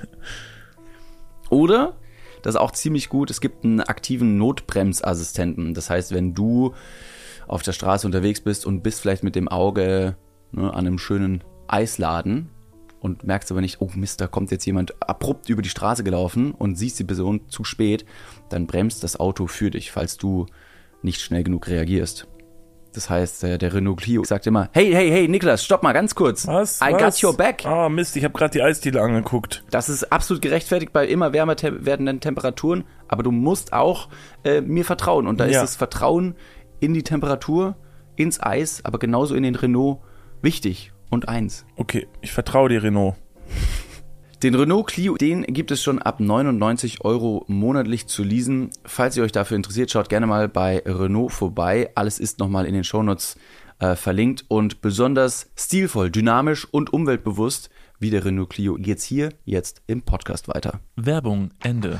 Oder, das ist auch ziemlich gut, es gibt einen aktiven Notbremsassistenten. Das heißt, wenn du auf der Straße unterwegs bist und bist vielleicht mit dem Auge an einem schönen Eisladen und merkst aber nicht, oh Mist, da kommt jetzt jemand abrupt über die Straße gelaufen und siehst die Person zu spät, dann bremst das Auto für dich, falls du nicht schnell genug reagierst. Das heißt, der Renault Clio sagt immer, hey, Niklas, stopp mal ganz kurz. Was? I got your back. Ah, Mist, ich habe gerade die Eisdiele angeguckt. Das ist absolut gerechtfertigt bei immer wärmer werdenden Temperaturen, aber du musst auch mir vertrauen. Und da ist das Vertrauen in die Temperatur, ins Eis, aber genauso in den Renault wichtig und eins. Okay, ich vertraue dir, Renault. Den Renault Clio, den gibt es schon ab 99 € monatlich zu leasen. Falls ihr euch dafür interessiert, schaut gerne mal bei Renault vorbei. Alles ist nochmal in den Shownotes verlinkt. Und besonders stilvoll, dynamisch und umweltbewusst wie der Renault Clio geht's hier jetzt im Podcast weiter. Werbung, Ende.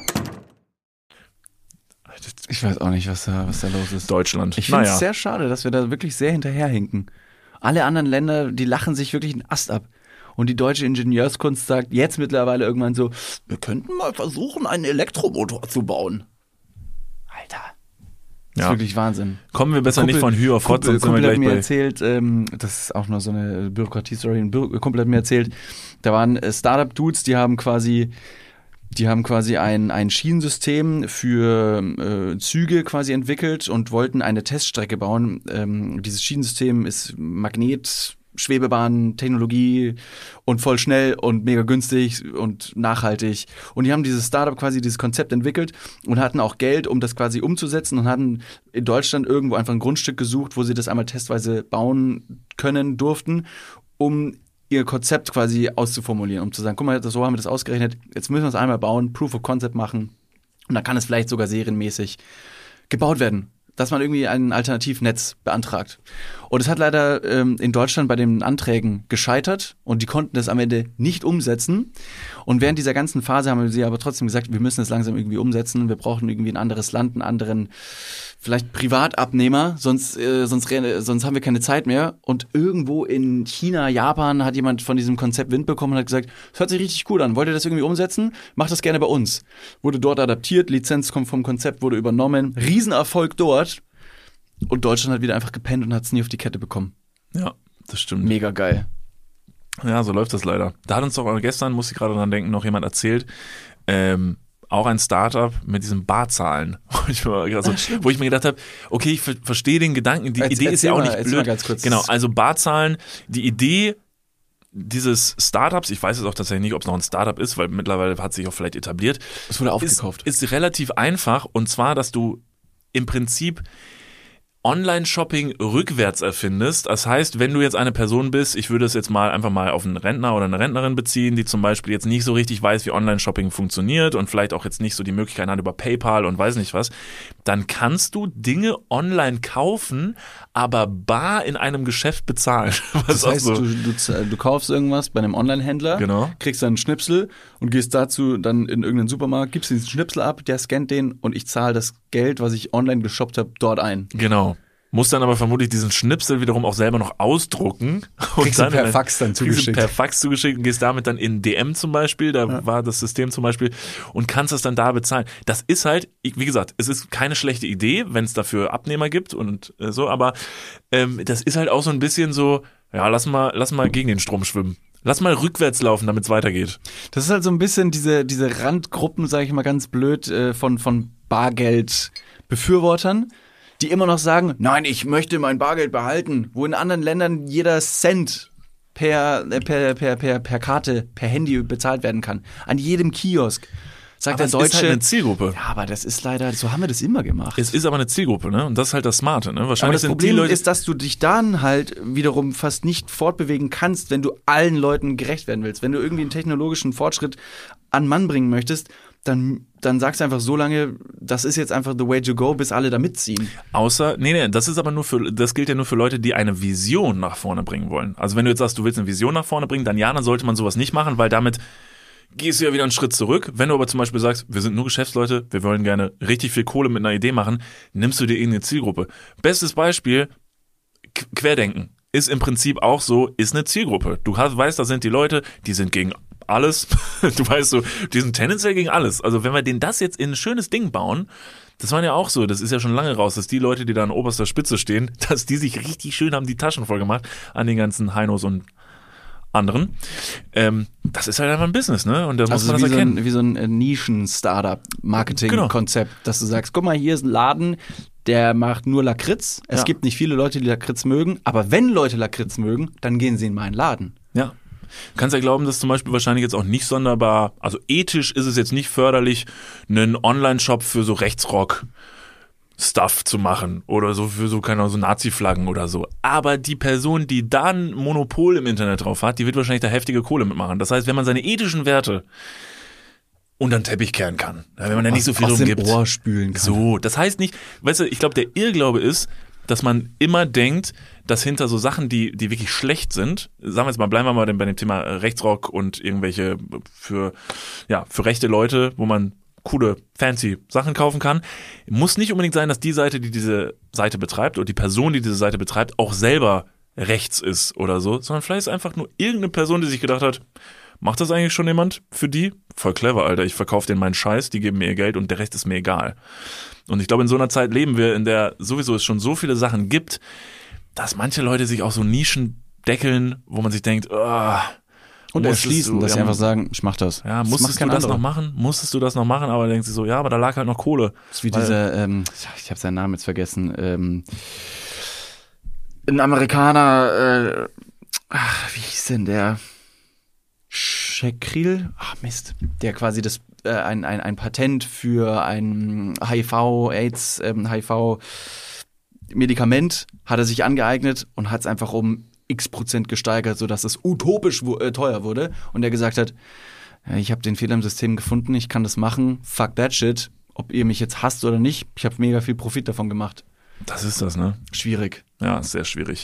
Ich weiß auch nicht, was da los ist. Deutschland. Ich finde es sehr schade, dass wir da wirklich sehr hinterherhinken. Alle anderen Länder, die lachen sich wirklich einen Ast ab. Und die deutsche Ingenieurskunst sagt jetzt mittlerweile irgendwann so, wir könnten mal versuchen, einen Elektromotor zu bauen. Alter. Das ist wirklich Wahnsinn. Kommen wir besser nicht von Hü auf Hot, sonst sind wir gleich gleich mir erzählt, das ist auch nur so eine Bürokratie-Story, ein Kumpel hat mir erzählt, da waren Startup-Dudes, die haben quasi ein Schienensystem für Züge quasi entwickelt und wollten eine Teststrecke bauen. Dieses Schienensystem ist Schwebebahn-Technologie und voll schnell und mega günstig und nachhaltig. Und die haben dieses Startup quasi, dieses Konzept entwickelt und hatten auch Geld, um das quasi umzusetzen und hatten in Deutschland irgendwo einfach ein Grundstück gesucht, wo sie das einmal testweise bauen können durften, um ihr Konzept quasi auszuformulieren, um zu sagen, guck mal, so haben wir das ausgerechnet, jetzt müssen wir es einmal bauen, Proof of Concept machen und dann kann es vielleicht sogar serienmäßig gebaut werden, dass man irgendwie ein Alternativnetz beantragt. Und es hat leider in Deutschland bei den Anträgen gescheitert und die konnten das am Ende nicht umsetzen. Und während dieser ganzen Phase haben sie aber trotzdem gesagt, wir müssen es langsam irgendwie umsetzen, wir brauchen irgendwie ein anderes Land, einen anderen vielleicht Privatabnehmer, sonst haben wir keine Zeit mehr. Und irgendwo in China, Japan hat jemand von diesem Konzept Wind bekommen und hat gesagt, das hört sich richtig gut an, wollt ihr das irgendwie umsetzen? Macht das gerne bei uns. Wurde dort adaptiert, Lizenz kommt vom Konzept, wurde übernommen, Riesenerfolg dort. Und Deutschland hat wieder einfach gepennt und hat es nie auf die Kette bekommen. Ja, das stimmt. Mega geil. Ja, so läuft das leider. Da hat uns doch gestern, muss ich gerade dran denken, noch jemand erzählt, auch ein Startup mit diesen Barzahlen, wo ich mir gedacht habe, okay, ich verstehe den Gedanken, die Idee ist ja auch nicht blöd. Ganz kurz. Genau, also Barzahlen, die Idee dieses Startups, ich weiß jetzt auch tatsächlich nicht, ob es noch ein Startup ist, weil mittlerweile hat sich auch vielleicht etabliert. Es wurde aufgekauft. Ist relativ einfach, und zwar, dass du im Prinzip Online-Shopping rückwärts erfindest. Das heißt, wenn du jetzt eine Person bist, ich würde es jetzt mal einfach mal auf einen Rentner oder eine Rentnerin beziehen, die zum Beispiel jetzt nicht so richtig weiß, wie Online-Shopping funktioniert und vielleicht auch jetzt nicht so die Möglichkeit hat über PayPal und weiß nicht was, dann kannst du Dinge online kaufen, aber bar in einem Geschäft bezahlen. Das heißt, du kaufst irgendwas bei einem Online-Händler, genau. Kriegst dann einen Schnipsel und gehst dazu dann in irgendeinen Supermarkt, gibst diesen Schnipsel ab, der scannt den und ich zahle das Geld, was ich online geshoppt habe, dort ein. Genau. Muss dann aber vermutlich diesen Schnipsel wiederum auch selber noch ausdrucken. Kriegst du per Fax dann zugeschickt. Per Fax zugeschickt und gehst damit dann in DM zum Beispiel, da war das System zum Beispiel, und kannst das dann da bezahlen. Das ist halt, wie gesagt, es ist keine schlechte Idee, wenn es dafür Abnehmer gibt und so, aber das ist halt auch so ein bisschen so, ja, lass mal gegen den Strom schwimmen. Lass mal rückwärts laufen, damit es weitergeht. Das ist halt so ein bisschen diese Randgruppen, sage ich mal ganz blöd, von Bargeldbefürwortern, die immer noch sagen, nein, ich möchte mein Bargeld behalten, wo in anderen Ländern jeder Cent per Karte, per Handy bezahlt werden kann. An jedem Kiosk. Sagt aber der Deutsche. Das ist halt eine Zielgruppe. Ja, aber das ist leider, so haben wir das immer gemacht. Es ist aber eine Zielgruppe, ne? Und das ist halt das Smarte, ne? Wahrscheinlich aber das sind Problem die Leute ist, dass du dich dann halt wiederum fast nicht fortbewegen kannst, wenn du allen Leuten gerecht werden willst. Wenn du irgendwie einen technologischen Fortschritt an Mann bringen möchtest, dann sagst du einfach so lange, das ist jetzt einfach the way to go, bis alle da mitziehen. Außer, nee, das ist aber das gilt ja nur für Leute, die eine Vision nach vorne bringen wollen. Also wenn du jetzt sagst, du willst eine Vision nach vorne bringen, dann sollte man sowas nicht machen, weil damit gehst du ja wieder einen Schritt zurück. Wenn du aber zum Beispiel sagst, wir sind nur Geschäftsleute, wir wollen gerne richtig viel Kohle mit einer Idee machen, nimmst du dir irgendeine Zielgruppe. Bestes Beispiel, Querdenken. Ist im Prinzip auch so, ist eine Zielgruppe. Du weißt, da sind die Leute, die sind gegen alles. Du weißt so, die sind tendenziell gegen alles. Also wenn wir denen das jetzt in ein schönes Ding bauen, das war ja auch so, das ist ja schon lange raus, dass die Leute, die da an oberster Spitze stehen, dass die sich richtig schön haben die Taschen voll gemacht an den ganzen Heinos und anderen. Das ist halt einfach ein Business, ne? Und da muss man das erkennen. Wie so ein Nischen-Startup-Marketing-Konzept, dass du sagst, guck mal, hier ist ein Laden, der macht nur Lakritz. Es gibt nicht viele Leute, die Lakritz mögen, aber wenn Leute Lakritz mögen, dann gehen sie in meinen Laden. Ja. Kannst ja glauben, dass zum Beispiel wahrscheinlich jetzt auch nicht sonderbar, also ethisch ist es jetzt nicht förderlich, einen Online-Shop für so Rechtsrock-Stuff zu machen oder so für so, keine Ahnung, so Nazi-Flaggen oder so. Aber die Person, die da ein Monopol im Internet drauf hat, die wird wahrscheinlich da heftige Kohle mitmachen. Das heißt, wenn man seine ethischen Werte unter den Teppich kehren kann, wenn man da nicht so viel drum gibt. Ohr spülen kann. So, das heißt nicht, weißt du, ich glaube, der Irrglaube ist, dass man immer denkt, dass hinter so Sachen, die wirklich schlecht sind, sagen wir jetzt mal, bleiben wir mal bei dem Thema Rechtsrock und irgendwelche für rechte Leute, wo man coole, fancy Sachen kaufen kann, muss nicht unbedingt sein, dass die Seite, die diese Seite betreibt oder die Person, die diese Seite betreibt, auch selber rechts ist oder so, sondern vielleicht ist einfach nur irgendeine Person, die sich gedacht hat, macht das eigentlich schon jemand für die? Voll clever, Alter, ich verkaufe denen meinen Scheiß, die geben mir ihr Geld und der Rest ist mir egal. Und ich glaube, in so einer Zeit leben wir, in der sowieso es schon so viele Sachen gibt, dass manche Leute sich auch so Nischen deckeln, wo man sich denkt, und erschließen, dass sie einfach sagen, ich mach das. Ja, musstest du das noch machen? Aber denkst du so, ja, aber da lag halt noch Kohle. Das ist wie dieser, ich habe seinen Namen jetzt vergessen, ein Amerikaner, wie hieß denn der? Shekril? Ach Mist. Der quasi ein Patent für ein HIV-Aids, HIV-Medikament hat er sich angeeignet und hat es einfach um x% gesteigert, sodass es utopisch teuer wurde. Und er gesagt hat, ich habe den Fehler im System gefunden, ich kann das machen, fuck that shit. Ob ihr mich jetzt hasst oder nicht, ich habe mega viel Profit davon gemacht. Das ist das, ne? Schwierig. Ja, sehr schwierig.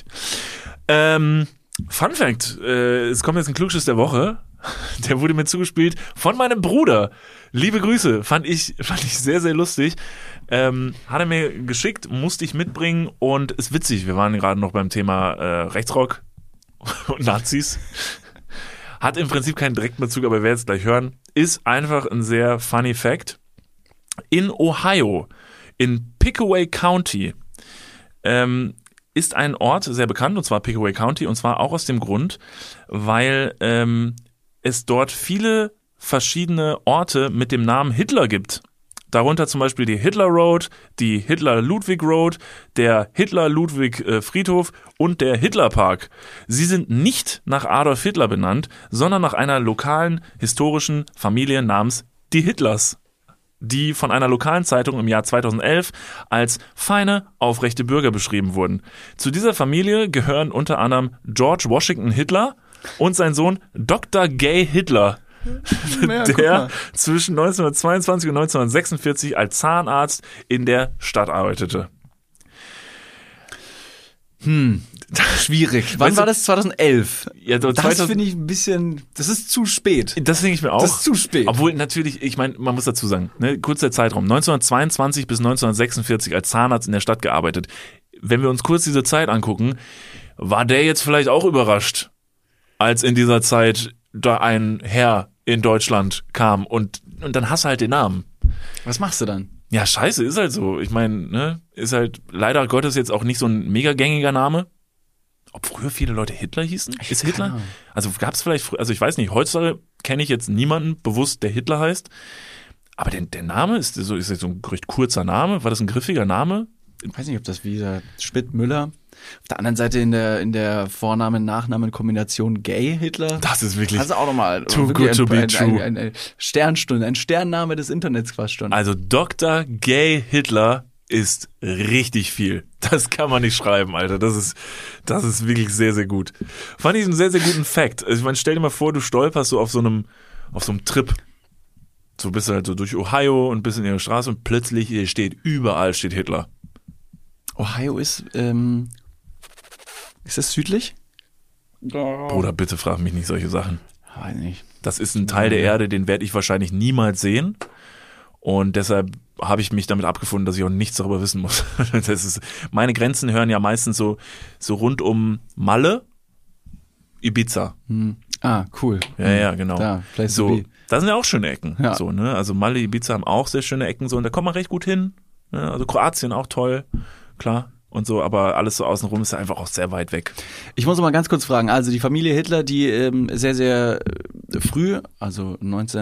Fun Fact, es kommt jetzt ein Klugschiss der Woche. Der wurde mir zugespielt von meinem Bruder. Liebe Grüße, fand ich sehr, sehr lustig. Hat er mir geschickt, musste ich mitbringen und ist witzig. Wir waren gerade noch beim Thema Rechtsrock und Nazis. Hat im Prinzip keinen direkten Bezug, aber ihr werdet es gleich hören. Ist einfach ein sehr funny Fact. In Ohio, in Pickaway County, ist ein Ort sehr bekannt, und zwar Pickaway County, und zwar auch aus dem Grund, weil es dort viele verschiedene Orte mit dem Namen Hitler gibt. Darunter zum Beispiel die Hitler Road, die Hitler-Ludwig Road, der Hitler-Ludwig-Friedhof und der Hitler-Park. Sie sind nicht nach Adolf Hitler benannt, sondern nach einer lokalen historischen Familie namens die Hitlers, die von einer lokalen Zeitung im Jahr 2011 als feine, aufrechte Bürger beschrieben wurden. Zu dieser Familie gehören unter anderem George Washington Hitler und sein Sohn Dr. Gay Hitler. Ja, der zwischen 1922 und 1946 als Zahnarzt in der Stadt arbeitete. Schwierig. Wann war das? 2011? Ja, so Das finde ich ein bisschen, das ist zu spät. Das denke ich mir auch. Das ist zu spät. Obwohl natürlich, ich meine, man muss dazu sagen, ne, kurzer Zeitraum, 1922 bis 1946 als Zahnarzt in der Stadt gearbeitet. Wenn wir uns kurz diese Zeit angucken, war der jetzt vielleicht auch überrascht, als in dieser Zeit da ein Herr in Deutschland kam und dann hast du halt den Namen. Was machst du dann? Ja, scheiße, ist halt so. Ich meine, ne, ist halt leider Gottes jetzt auch nicht so ein mega gängiger Name. Ob früher viele Leute Hitler hießen? Ist Hitler? Also gab es vielleicht, also ich weiß nicht, heutzutage kenne ich jetzt niemanden bewusst, der Hitler heißt. Aber der Name ist jetzt so ein recht kurzer Name. War das ein griffiger Name? Ich weiß nicht, ob das wieder Schmidt-Müller. Auf der anderen Seite in der Vornamen-Nachnamen-Kombination Gay-Hitler. Das ist wirklich also auch nochmal too good to be true. Eine Sternstunde, ein Sternname des Internets fast schon. Also Dr. Gay Hitler ist richtig viel. Das kann man nicht schreiben, Alter. Das ist wirklich sehr, sehr gut. Fand ich einen sehr, sehr guten Fact. Also ich meine, stell dir mal vor, du stolperst so auf so einem Trip. So bist du halt so durch Ohio und bist in ihrer Straße und plötzlich überall steht Hitler. Ohio ist das südlich? Bruder, bitte frag mich nicht solche Sachen. Weiß nicht. Das ist ein Teil der Erde, den werde ich wahrscheinlich niemals sehen. Und deshalb habe ich mich damit abgefunden, dass ich auch nichts darüber wissen muss. Meine Grenzen hören ja meistens so rund um Malle, Ibiza. Cool. Ja, genau. Da, so, da sind ja auch schöne Ecken. Ja. So, ne? Also Malle, Ibiza haben auch sehr schöne Ecken so und da kommt man recht gut hin. Ne? Also Kroatien auch toll, klar. Und so, aber alles so außenrum ist ja einfach auch sehr weit weg. Ich muss noch mal ganz kurz fragen, also die Familie Hitler, die sehr, sehr früh, also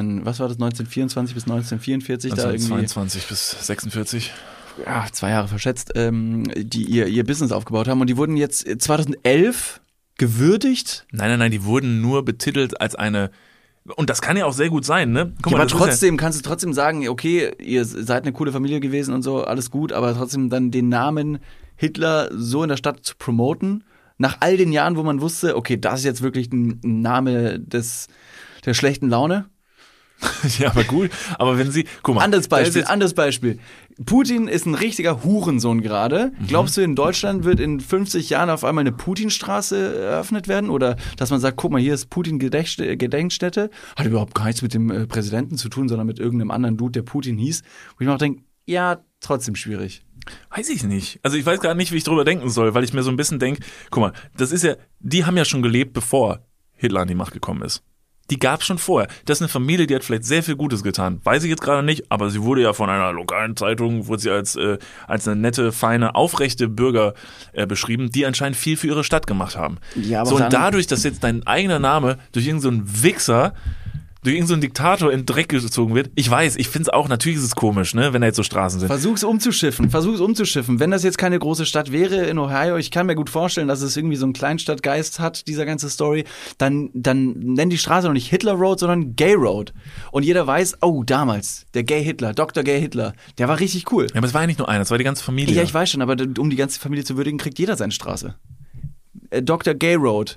1924 bis 1944 da irgendwie. 22 bis 46. Ja, 2 Jahre verschätzt, die ihr Business aufgebaut haben und die wurden jetzt 2011 gewürdigt. Nein, die wurden nur betitelt als eine. Und das kann ja auch sehr gut sein, ne? Guck mal, aber trotzdem kannst du trotzdem sagen, okay, ihr seid eine coole Familie gewesen und so, alles gut, aber trotzdem dann den Namen Hitler so in der Stadt zu promoten, nach all den Jahren, wo man wusste, okay, das ist jetzt wirklich ein Name der schlechten Laune. Ja, aber gut. Aber wenn sie, guck mal. Anderes Beispiel. Putin ist ein richtiger Hurensohn gerade. Glaubst du, in Deutschland wird in 50 Jahren auf einmal eine Putin-Straße eröffnet werden? Oder dass man sagt, guck mal, hier ist Putin-Gedenkstätte. Hat überhaupt gar nichts mit dem Präsidenten zu tun, sondern mit irgendeinem anderen Dude, der Putin hieß. Wo ich mir auch denke, ja, trotzdem schwierig. Weiß ich nicht. Also ich weiß gar nicht, wie ich drüber denken soll, weil ich mir so ein bisschen denke, guck mal, das ist ja, die haben ja schon gelebt, bevor Hitler an die Macht gekommen ist. Die gab es schon vorher. Das ist eine Familie, die hat vielleicht sehr viel Gutes getan. Weiß ich jetzt gerade nicht, aber sie wurde ja von einer lokalen Zeitung, wurde sie als eine nette, feine, aufrechte Bürger beschrieben, die anscheinend viel für ihre Stadt gemacht haben. Ja, aber so, und dadurch, dass jetzt dein eigener Name durch irgendeinen Wichser, durch irgendeinen Diktator in den Dreck gezogen wird. Ich weiß, ich finde es auch, natürlich ist es komisch, ne, wenn da jetzt so Straßen sind. Versuch's umzuschiffen. Wenn das jetzt keine große Stadt wäre in Ohio, ich kann mir gut vorstellen, dass es irgendwie so einen Kleinstadtgeist hat, dieser ganze Story, dann nennen die Straße noch nicht Hitler Road, sondern Gay Road. Und jeder weiß, oh, damals, der Gay Hitler, Dr. Gay Hitler, der war richtig cool. Ja, aber es war ja nicht nur einer, es war die ganze Familie. Ja, ich weiß schon, aber um die ganze Familie zu würdigen, kriegt jeder seine Straße. Dr. Gay Road,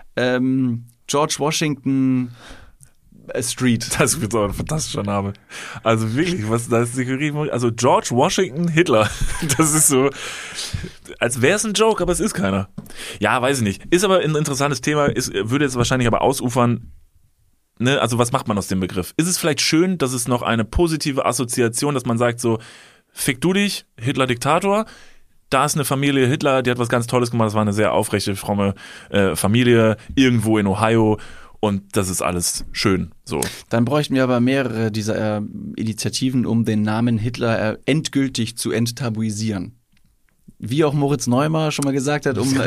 George Washington Street. Das wird so ein fantastischer Name. Also wirklich, was da ist die, also George Washington Hitler. Das ist so, als wäre es ein Joke, aber es ist keiner. Ja, weiß ich nicht. Ist aber ein interessantes Thema, würde jetzt wahrscheinlich aber ausufern. Ne? Also was macht man aus dem Begriff? Ist es vielleicht schön, dass es noch eine positive Assoziation, dass man sagt so, fick du dich, Hitler Diktator. Da ist eine Familie Hitler, die hat was ganz Tolles gemacht. Das war eine sehr aufrechte, fromme Familie irgendwo in Ohio. Und das ist alles schön, so. Dann bräuchten wir aber mehrere dieser Initiativen, um den Namen Hitler endgültig zu enttabuisieren. Wie auch Moritz Neumar schon mal gesagt hat, um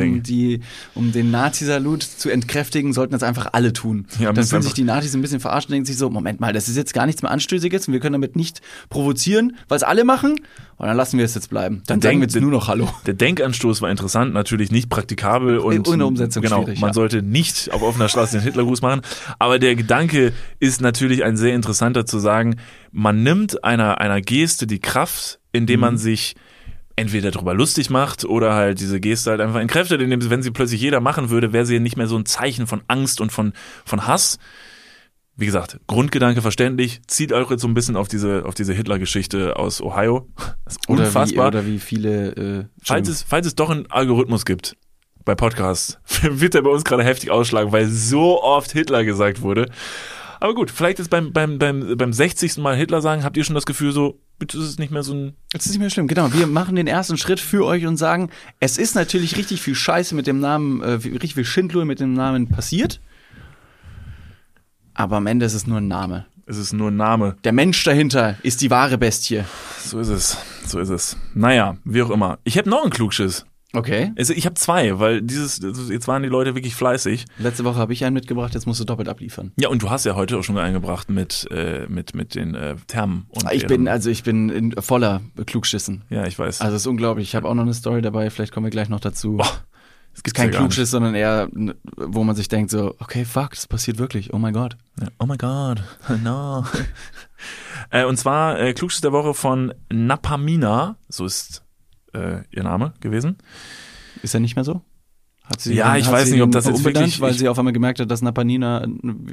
den Nazi-Salut zu entkräftigen, sollten das einfach alle tun. Ja, dann fühlen sich die Nazis ein bisschen verarscht und denken sich so, Moment mal, das ist jetzt gar nichts mehr Anstößiges und wir können damit nicht provozieren, weil es alle machen und dann lassen wir es jetzt bleiben. Dann sagen wir jetzt nur noch Hallo. Der Denkanstoß war interessant, natürlich nicht praktikabel und in der Umsetzung schwierig. Man sollte nicht auf offener Straße den Hitlergruß machen, aber der Gedanke ist natürlich ein sehr interessanter zu sagen, man nimmt einer Geste die Kraft, indem man sich entweder darüber lustig macht oder halt diese Geste halt einfach entkräftet, indem wenn sie plötzlich jeder machen würde, wäre sie ja nicht mehr so ein Zeichen von Angst und von Hass. wie gesagt, Grundgedanke verständlich. Zieht euch jetzt so ein bisschen auf diese Hitler-Geschichte aus Ohio. Das ist unfassbar. Oder wie viele... falls es doch einen Algorithmus gibt bei Podcasts, wird er bei uns gerade heftig ausschlagen, weil so oft Hitler gesagt wurde. Aber gut, vielleicht ist beim 60. Mal Hitler sagen, habt ihr schon das Gefühl so, bitte ist es nicht mehr so ein... Es ist nicht mehr schlimm, genau. Wir machen den ersten Schritt für euch und sagen, es ist natürlich richtig viel Scheiße mit dem Namen, richtig viel Schindluder mit dem Namen passiert. Aber am Ende ist es nur ein Name. Es ist nur ein Name. Der Mensch dahinter ist die wahre Bestie. So ist es. Naja, wie auch immer. Ich habe noch einen Klugschiss. Okay. Also ich habe zwei, weil jetzt waren die Leute wirklich fleißig. Letzte Woche habe ich einen mitgebracht, jetzt musst du doppelt abliefern. Ja, und du hast ja heute auch schon einen gebracht mit den Thermen. Und ich bin voller Klugschissen. Ja, ich weiß. Also es ist unglaublich. Ich habe auch noch eine Story dabei, vielleicht kommen wir gleich noch dazu. Es gibt kein Klugschiss, sondern eher, wo man sich denkt so, okay, fuck, das passiert wirklich, oh mein Gott. Ja, oh mein Gott, no. Und zwar Klugschiss der Woche von Napamina, so ist ihr Name gewesen. Ist er nicht mehr so? Ich weiß nicht, ob das jetzt wirklich... Weil sie auf einmal gemerkt hat, dass Napamina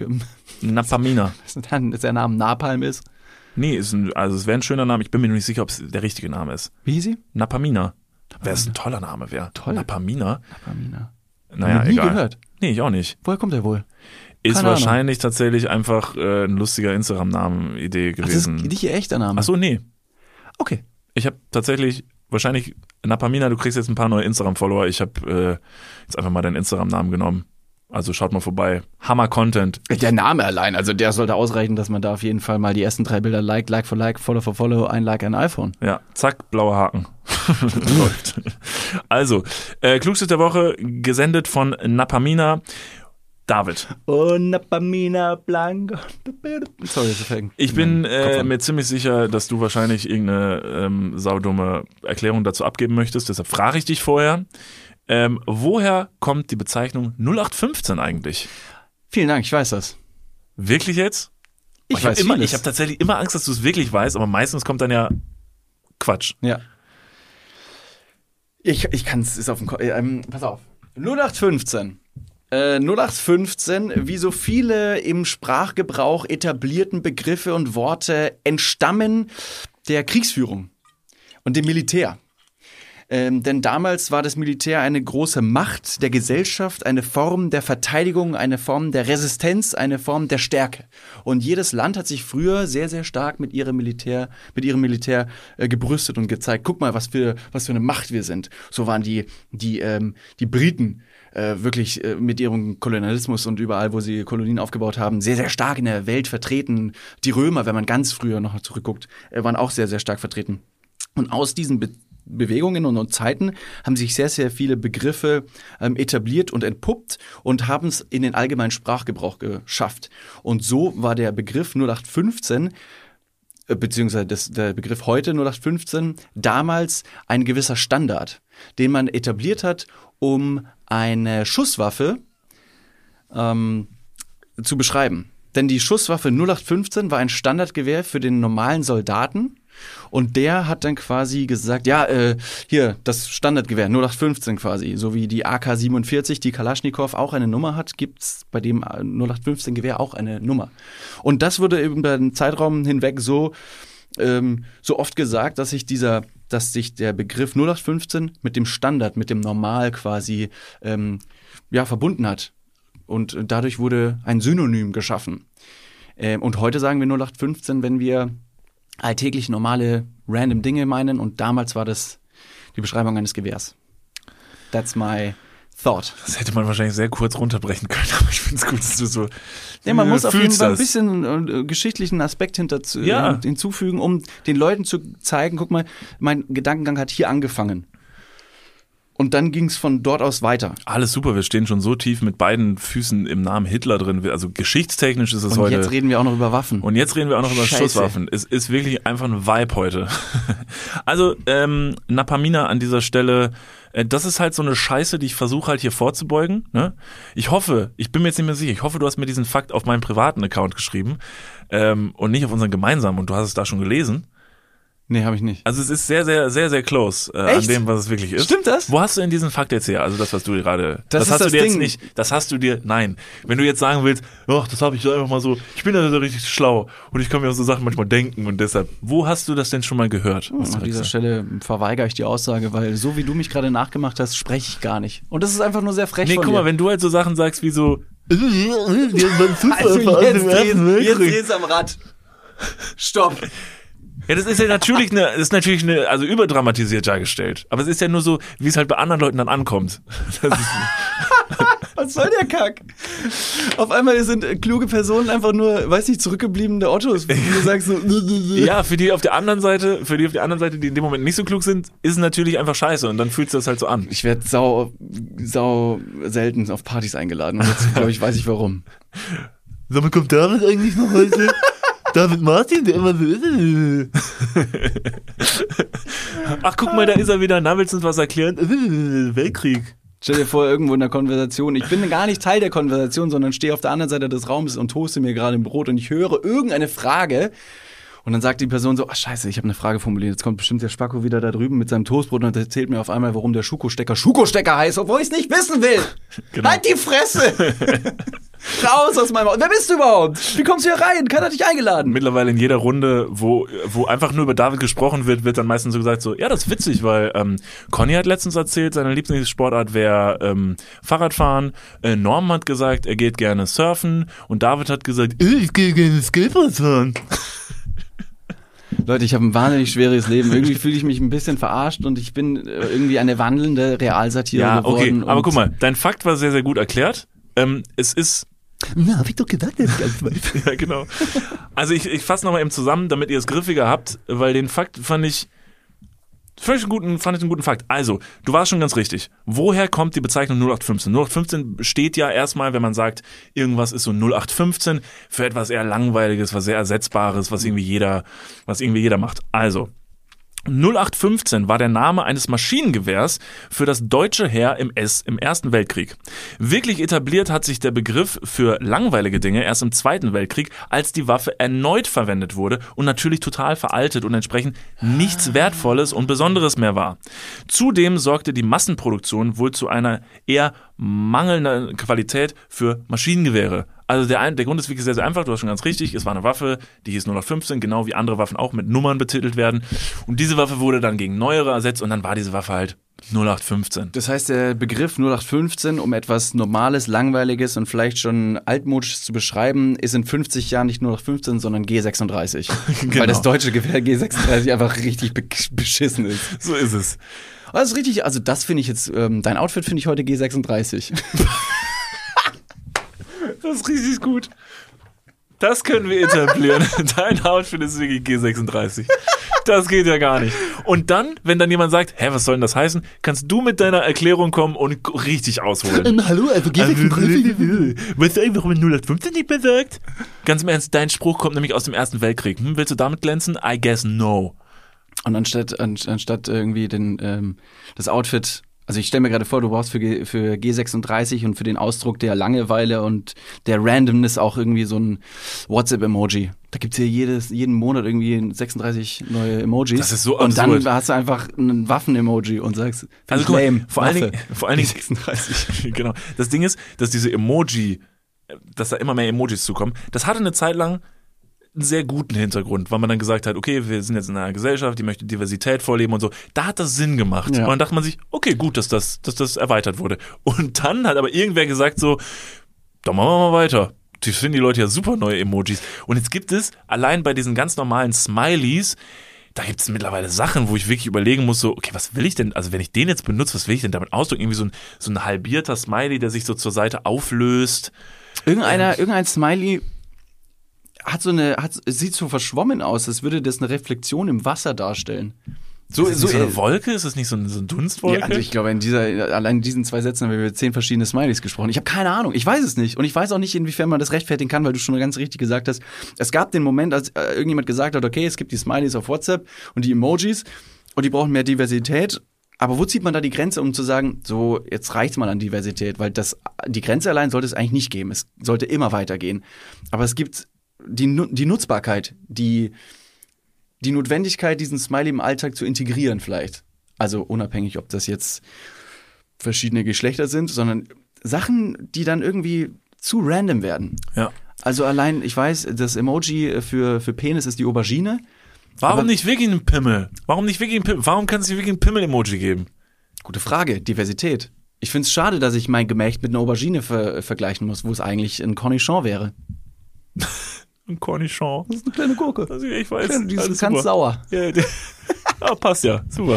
ist der Name Napalm ist? Nee, es wäre ein schöner Name. Ich bin mir noch nicht sicher, ob es der richtige Name ist. Wie hieß sie? Napamina. Wäre es ein toller Name, Toll. Napamina. Naja, egal. Nie gehört. Nee, ich auch nicht. Woher kommt er wohl? Ist Keine wahrscheinlich tatsächlich einfach ein lustiger Instagram-Namen-Idee gewesen. Das ist nicht ihr echter Name? Ach so, nee. Okay. Ich habe tatsächlich, wahrscheinlich, Napamina, du kriegst jetzt ein paar neue Instagram-Follower. Ich habe jetzt einfach mal deinen Instagram-Namen genommen. Also schaut mal vorbei. Hammer-Content. Der Name allein, also der sollte ausreichen, dass man da auf jeden Fall mal die ersten 3 Bilder like for like, follow for follow, ein Like, ein iPhone. Ja, zack, blauer Haken. Läuft. Also, Klugschiss der Woche, gesendet von Napamina. David. Oh, Napamina Blanco. Sorry, das fängt. Ich bin mir ziemlich sicher, dass du wahrscheinlich irgendeine saudumme Erklärung dazu abgeben möchtest. Deshalb frage ich dich vorher. Woher kommt die Bezeichnung 0815 eigentlich? Vielen Dank, ich weiß das. Wirklich jetzt? Ich habe tatsächlich immer Angst, dass du es wirklich weißt, aber meistens kommt dann ja Quatsch. Ja. Ich kann es, ist auf dem Kopf. Pass auf. 0815. 0815, wie so viele im Sprachgebrauch etablierten Begriffe und Worte, entstammen der Kriegsführung und dem Militär. Denn damals war das Militär eine große Macht der Gesellschaft, eine Form der Verteidigung, eine Form der Resistenz, eine Form der Stärke. Und jedes Land hat sich früher sehr, sehr stark mit ihrem Militär gebrüstet und gezeigt, guck mal, was für eine Macht wir sind. So waren die Briten wirklich mit ihrem Kolonialismus und überall, wo sie Kolonien aufgebaut haben, sehr, sehr stark in der Welt vertreten. Die Römer, wenn man ganz früher noch zurückguckt, waren auch sehr, sehr stark vertreten. Und aus diesen Bewegungen und Zeiten haben sich sehr, sehr viele Begriffe etabliert und entpuppt und haben es in den allgemeinen Sprachgebrauch geschafft. Und so war der Begriff 0815 beziehungsweise der Begriff heute 0815 damals ein gewisser Standard, den man etabliert hat, um eine Schusswaffe zu beschreiben. Denn die Schusswaffe 0815 war ein Standardgewehr für den normalen Soldaten. Und der hat dann quasi gesagt, ja, hier, das Standardgewehr, 0815 quasi, so wie die AK-47, die Kalaschnikow auch eine Nummer hat, gibt's bei dem 0815-Gewehr auch eine Nummer. Und das wurde über den Zeitraum hinweg so oft gesagt, dass sich der Begriff 0815 mit dem Standard, mit dem Normal quasi verbunden hat. Und dadurch wurde ein Synonym geschaffen. Und heute sagen wir 0815, wenn wir alltäglich normale random Dinge meinen, und damals war das die Beschreibung eines Gewehrs. That's my thought. Das hätte man wahrscheinlich sehr kurz runterbrechen können, aber ich finde es gut, dass du so man muss auf jeden Fall ein bisschen geschichtlichen Aspekt hinzufügen, um den Leuten zu zeigen, guck mal, mein Gedankengang hat hier angefangen. Und dann ging es von dort aus weiter. Alles super, wir stehen schon so tief mit beiden Füßen im Namen Hitler drin. Also geschichtstechnisch ist es heute. Und jetzt reden wir auch noch über Waffen. Und jetzt reden wir auch noch über Schusswaffen. Es ist wirklich einfach ein Vibe heute. Also Napamina an dieser Stelle, das ist halt so eine Scheiße, die ich versuche halt hier vorzubeugen. Ne? Ich bin mir jetzt nicht mehr sicher, ich hoffe, du hast mir diesen Fakt auf meinem privaten Account geschrieben und nicht auf unseren gemeinsamen, und du hast es da schon gelesen. Nee, habe ich nicht. Also es ist sehr, sehr, sehr, sehr close an dem, was es wirklich ist. Stimmt das? Wo hast du denn diesen Fakt jetzt her? Also das, was du gerade... Das ist hast du das dir Ding. jetzt nicht... Das hast du dir... Nein. Wenn du jetzt sagen willst, ach, das habe ich einfach mal so... Ich bin ja so richtig schlau und ich kann mir auch so Sachen manchmal denken und deshalb... Wo hast du das denn schon mal gehört? An dieser Stelle verweigere ich die Aussage, weil so wie du mich gerade nachgemacht hast, spreche ich gar nicht. Und das ist einfach nur sehr frech von dir. Guck mal, wenn du halt so Sachen sagst wie so... Also jetzt drehst am Rad. Stopp. Ja, das ist ja natürlich eine, also überdramatisiert dargestellt. Aber es ist ja nur so, wie es halt bei anderen Leuten dann ankommt. Das ist Was soll der Kack? Auf einmal sind kluge Personen einfach nur, weiß nicht, zurückgebliebene Ottos. Wie du sagst so. ja, für die auf der anderen Seite, die in dem Moment nicht so klug sind, ist es natürlich einfach scheiße und dann fühlt sich das halt so an. Ich werde sau selten auf Partys eingeladen und jetzt, glaube ich, weiß ich warum. Sag mal, kommt David eigentlich noch heute? David Martin, der immer so ist. Ach, guck mal, da ist er wieder. Na, willst du uns was erklären? Weltkrieg. Stell dir vor, irgendwo in der Konversation, ich bin gar nicht Teil der Konversation, sondern stehe auf der anderen Seite des Raumes und toaste mir gerade ein Brot und ich höre irgendeine Frage und dann sagt die Person so, ach scheiße, ich habe eine Frage formuliert, jetzt kommt bestimmt der Spacko wieder da drüben mit seinem Toastbrot und erzählt mir auf einmal, warum der Schuko-Stecker heißt, obwohl ich es nicht wissen will. Genau. Halt die Fresse! Raus aus meinem Haus. Wer bist du überhaupt? Wie kommst du hier rein? Keiner hat dich eingeladen. Mittlerweile in jeder Runde, wo einfach nur über David gesprochen wird dann meistens so gesagt so, ja, das ist witzig, weil Conny hat letztens erzählt, seine Lieblingssportart wäre Fahrradfahren. Norm hat gesagt, er geht gerne surfen und David hat gesagt, ich gehe gerne Skateboard fahren. Leute, ich habe ein wahnsinnig schweres Leben. Irgendwie fühle ich mich ein bisschen verarscht und ich bin irgendwie eine wandelnde Realsatire geworden. Ja, okay, aber guck mal, dein Fakt war sehr, sehr gut erklärt. Es ist... Na, hab ich doch gesagt, dass ich alles weiß. Ja, genau. Also ich fasse nochmal eben zusammen, damit ihr es griffiger habt, weil den Fakt fand ich einen guten Fakt. Also, du warst schon ganz richtig. Woher kommt die Bezeichnung 0815? 0815 steht ja erstmal, wenn man sagt, irgendwas ist so 0815 für etwas eher Langweiliges, was sehr Ersetzbares, was irgendwie jeder macht. Also, 0815 war der Name eines Maschinengewehrs für das deutsche Heer im Ersten Weltkrieg. Wirklich etabliert hat sich der Begriff für langweilige Dinge erst im Zweiten Weltkrieg, als die Waffe erneut verwendet wurde und natürlich total veraltet und entsprechend nichts Wertvolles und Besonderes mehr war. Zudem sorgte die Massenproduktion wohl zu einer eher mangelnden Qualität für Maschinengewehre. Also der Grund ist wirklich sehr, sehr einfach, du hast schon ganz richtig, es war eine Waffe, die hieß 0815, genau wie andere Waffen auch mit Nummern betitelt werden. Und diese Waffe wurde dann gegen neuere ersetzt und dann war diese Waffe halt 0815. Das heißt, der Begriff 0815, um etwas Normales, Langweiliges und vielleicht schon altmodisches zu beschreiben, ist in 50 Jahren nicht 0815, sondern G36. Genau. Weil das deutsche Gewehr G36 einfach richtig beschissen ist. So ist es. Das ist richtig, also das finde ich jetzt, dein Outfit finde ich heute G36. Das ist richtig gut. Das können wir etablieren. Dein Outfit ist wirklich G36. Das geht ja gar nicht. Und dann, wenn dann jemand sagt, hä, was soll denn das heißen, kannst du mit deiner Erklärung kommen und richtig ausholen. Hallo, also G36. Weißt du eigentlich, warum 0815 nicht mehr sagt? Ganz im Ernst, dein Spruch kommt nämlich aus dem Ersten Weltkrieg. Willst du damit glänzen? I guess no. Und anstatt irgendwie das Outfit... Also ich stelle mir gerade vor, du brauchst für G36 und für den Ausdruck der Langeweile und der Randomness auch irgendwie so ein WhatsApp-Emoji. Da gibt's hier jeden Monat irgendwie 36 neue Emojis. Das ist so absurd. Und dann hast du einfach ein Waffen-Emoji und sagst, also guck mal, vor allen Dingen 36. Genau. Das Ding ist, dass dass da immer mehr Emojis zukommen. Das hatte eine Zeit lang einen sehr guten Hintergrund, weil man dann gesagt hat, okay, wir sind jetzt in einer Gesellschaft, die möchte Diversität vorleben und so. Da hat das Sinn gemacht. Ja. Und dann dachte man sich, okay, gut, dass das erweitert wurde. Und dann hat aber irgendwer gesagt so, dann machen wir mal weiter. Die finden die Leute ja super neue Emojis. Und jetzt gibt es, allein bei diesen ganz normalen Smileys, da gibt es mittlerweile Sachen, wo ich wirklich überlegen muss, so, okay, was will ich denn, also wenn ich den jetzt benutze, was will ich denn damit ausdrücken? Irgendwie so ein halbierter Smiley, der sich so zur Seite auflöst. Irgendein Smiley sieht so verschwommen aus, als würde das eine Reflexion im Wasser darstellen. Ist das nicht so eine Wolke? Ist das nicht so eine Dunstwolke? Ja, also ich glaube, allein in diesen 2 Sätzen haben wir über 10 verschiedene Smileys gesprochen. Ich habe keine Ahnung, ich weiß es nicht. Und ich weiß auch nicht, inwiefern man das rechtfertigen kann, weil du schon ganz richtig gesagt hast, es gab den Moment, als irgendjemand gesagt hat, okay, es gibt die Smileys auf WhatsApp und die Emojis und die brauchen mehr Diversität. Aber wo zieht man da die Grenze, um zu sagen, so, jetzt reicht's mal an Diversität? Weil die Grenze allein sollte es eigentlich nicht geben. Es sollte immer weitergehen. Aber es gibt die Nutzbarkeit, die die Notwendigkeit, diesen Smiley im Alltag zu integrieren vielleicht. Also unabhängig, ob das jetzt verschiedene Geschlechter sind, sondern Sachen, die dann irgendwie zu random werden. Ja. Also allein, ich weiß, das Emoji für Penis ist die Aubergine. Warum nicht wirklich einen Pimmel? Warum kann es nicht wirklich ein Pimmel-Emoji geben? Gute Frage, Diversität. Ich finde es schade, dass ich mein Gemächt mit einer Aubergine vergleichen muss, wo es eigentlich ein Cornichon wäre. Ein Cornichon. Das ist eine kleine Gurke. Also ich weiß. Die ist ganz sauer. Ja, passt ja. Super.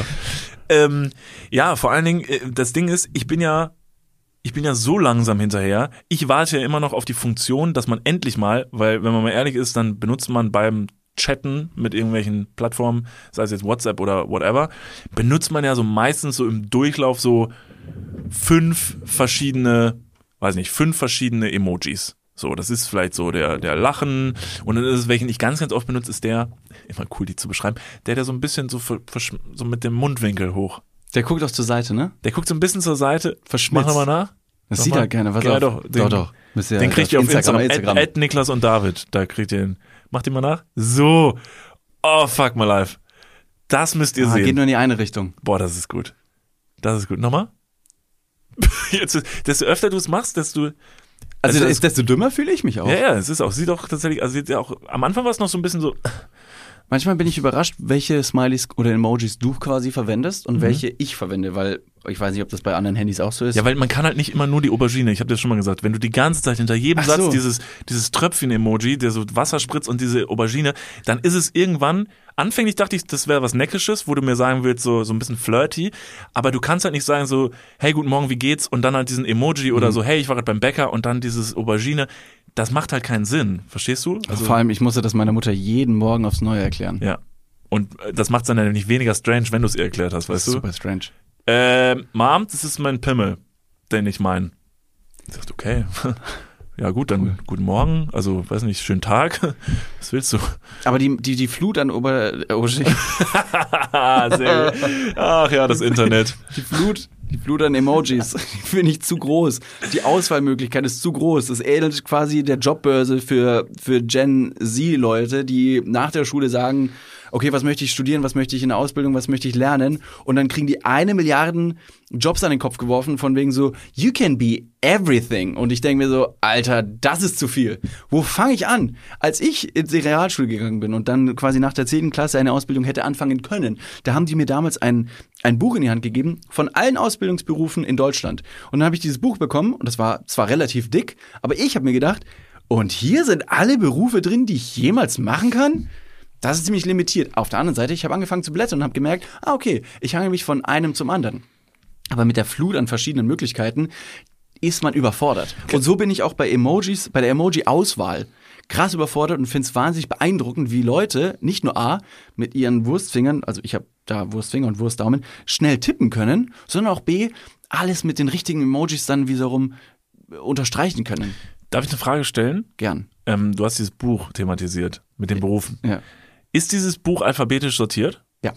Ja, vor allen Dingen, das Ding ist, ich bin ja so langsam hinterher. Ich warte ja immer noch auf die Funktion, dass man endlich mal, weil wenn man mal ehrlich ist, dann benutzt man beim Chatten mit irgendwelchen Plattformen, sei es jetzt WhatsApp oder whatever, benutzt man ja so meistens so im Durchlauf so 5 verschiedene Emojis. So, das ist vielleicht so der Lachen und dann ist es, welchen ich ganz, ganz oft benutze, ist der, immer cool die zu beschreiben, der so ein bisschen so mit dem Mundwinkel hoch. Der guckt auch zur Seite, ne? Der guckt so ein bisschen zur Seite. Verschmitzt. Mach nochmal nach. Das sieht er gerne. Was ja, auf? Doch. Den kriegt ihr auf Instagram. Niklas und David. Da kriegt ihr den. Macht ihn mal nach. So. Oh, fuck my life. Das müsst ihr sehen. Geht nur in die eine Richtung. Boah, das ist gut. Nochmal. Jetzt, desto öfter du es machst, desto dümmer fühle ich mich auch. Ja, es ist auch, sieht auch tatsächlich, also sieht ja auch, am Anfang war es noch so ein bisschen so. Manchmal bin ich überrascht, welche Smileys oder Emojis du quasi verwendest und welche ich verwende, weil ich weiß nicht, ob das bei anderen Handys auch so ist. Ja, weil man kann halt nicht immer nur die Aubergine, ich habe das schon mal gesagt, wenn du die ganze Zeit hinter jedem Satz dieses Tröpfchen-Emoji, der so Wasser spritzt und diese Aubergine, dann ist es irgendwann, anfänglich dachte ich, das wäre was Neckisches, wo du mir sagen willst, so ein bisschen flirty, aber du kannst halt nicht sagen so, hey, guten Morgen, wie geht's? Und dann halt diesen Emoji oder so, hey, ich war gerade beim Bäcker und dann dieses Aubergine. Das macht halt keinen Sinn, verstehst du? Also vor allem, ich musste das meiner Mutter jeden Morgen aufs Neue erklären. Ja. Und das macht es dann ja nicht weniger strange, wenn du es ihr erklärt hast, weißt du? Super strange. Mom, das ist mein Pimmel, den ich meine. Ich dachte, okay. Ja gut, dann guten Morgen, also weiß nicht, schönen Tag. Was willst du? Aber die Flut an Sehr gut. Ach ja, das Internet. Die Flut an Emojis finde ich zu groß. Die Auswahlmöglichkeit ist zu groß. Das ähnelt quasi der Jobbörse für Gen Z-Leute, die nach der Schule sagen, okay, was möchte ich studieren, was möchte ich in der Ausbildung, was möchte ich lernen? Und dann kriegen die 1 Milliarde Jobs an den Kopf geworfen, von wegen so, you can be everything. Und ich denke mir so, Alter, das ist zu viel. Wo fange ich an? Als ich in die Realschule gegangen bin und dann quasi nach der 10. Klasse eine Ausbildung hätte anfangen können, da haben die mir damals ein Buch in die Hand gegeben von allen Ausbildungsberufen in Deutschland. Und dann habe ich dieses Buch bekommen und das war zwar relativ dick, aber ich habe mir gedacht, und hier sind alle Berufe drin, die ich jemals machen kann? Das ist ziemlich limitiert. Auf der anderen Seite, ich habe angefangen zu blättern und habe gemerkt, okay, ich hange mich von einem zum anderen. Aber mit der Flut an verschiedenen Möglichkeiten ist man überfordert. Und so bin ich auch bei Emojis, bei der Emoji-Auswahl krass überfordert und finde es wahnsinnig beeindruckend, wie Leute nicht nur A, mit ihren Wurstfingern, also ich habe da Wurstfinger und Wurstdaumen, schnell tippen können, sondern auch B, alles mit den richtigen Emojis dann wiederum unterstreichen können. Darf ich eine Frage stellen? Gern. Du hast dieses Buch thematisiert mit den Berufen. Ja. Ist dieses Buch alphabetisch sortiert? Ja.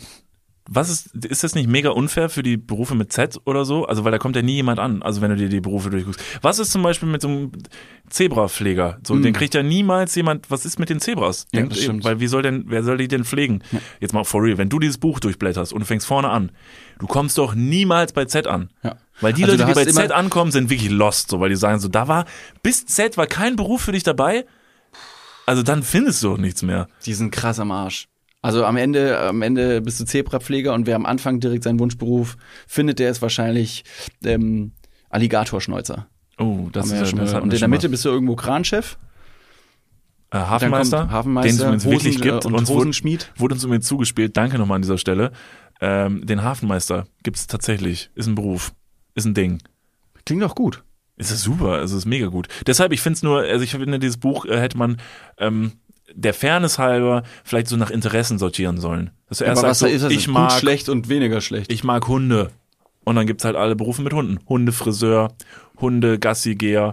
Ist das nicht mega unfair für die Berufe mit Z oder so? Also, weil da kommt ja nie jemand an, also wenn du dir die Berufe durchguckst. Was ist zum Beispiel mit so einem Zebrapfleger? So, den kriegt ja niemals jemand, was ist mit den Zebras? Ja, das stimmt. Weil wer soll die denn pflegen? Ja. Jetzt mal for real, wenn du dieses Buch durchblätterst und du fängst vorne an, du kommst doch niemals bei Z an. Ja. Weil die Leute, die bei Z ankommen, sind wirklich lost, so, weil die sagen so, bis Z war kein Beruf für dich dabei. Also dann findest du auch nichts mehr. Die sind krass am Arsch. Also am Ende bist du Zebrapfleger und wer am Anfang direkt seinen Wunschberuf findet, der ist wahrscheinlich Alligatorschneuzer. Oh, das ist ja und in der Mitte bist du irgendwo Kranchef. Hafenmeister, den es übrigens wirklich gibt und uns wurde uns übrigens zugespielt. Danke nochmal an dieser Stelle. Den Hafenmeister gibt es tatsächlich. Ist ein Beruf. Ist ein Ding. Klingt doch gut. Ist das super, also ist mega gut. Deshalb, ich finde, dieses Buch hätte man der Fairness halber vielleicht so nach Interessen sortieren sollen. Dass du erst sagst, ich mag gut, schlecht und weniger schlecht. Ich mag Hunde. Und dann gibt's halt alle Berufe mit Hunden. Hundefriseur, Hunde-Gassigeher,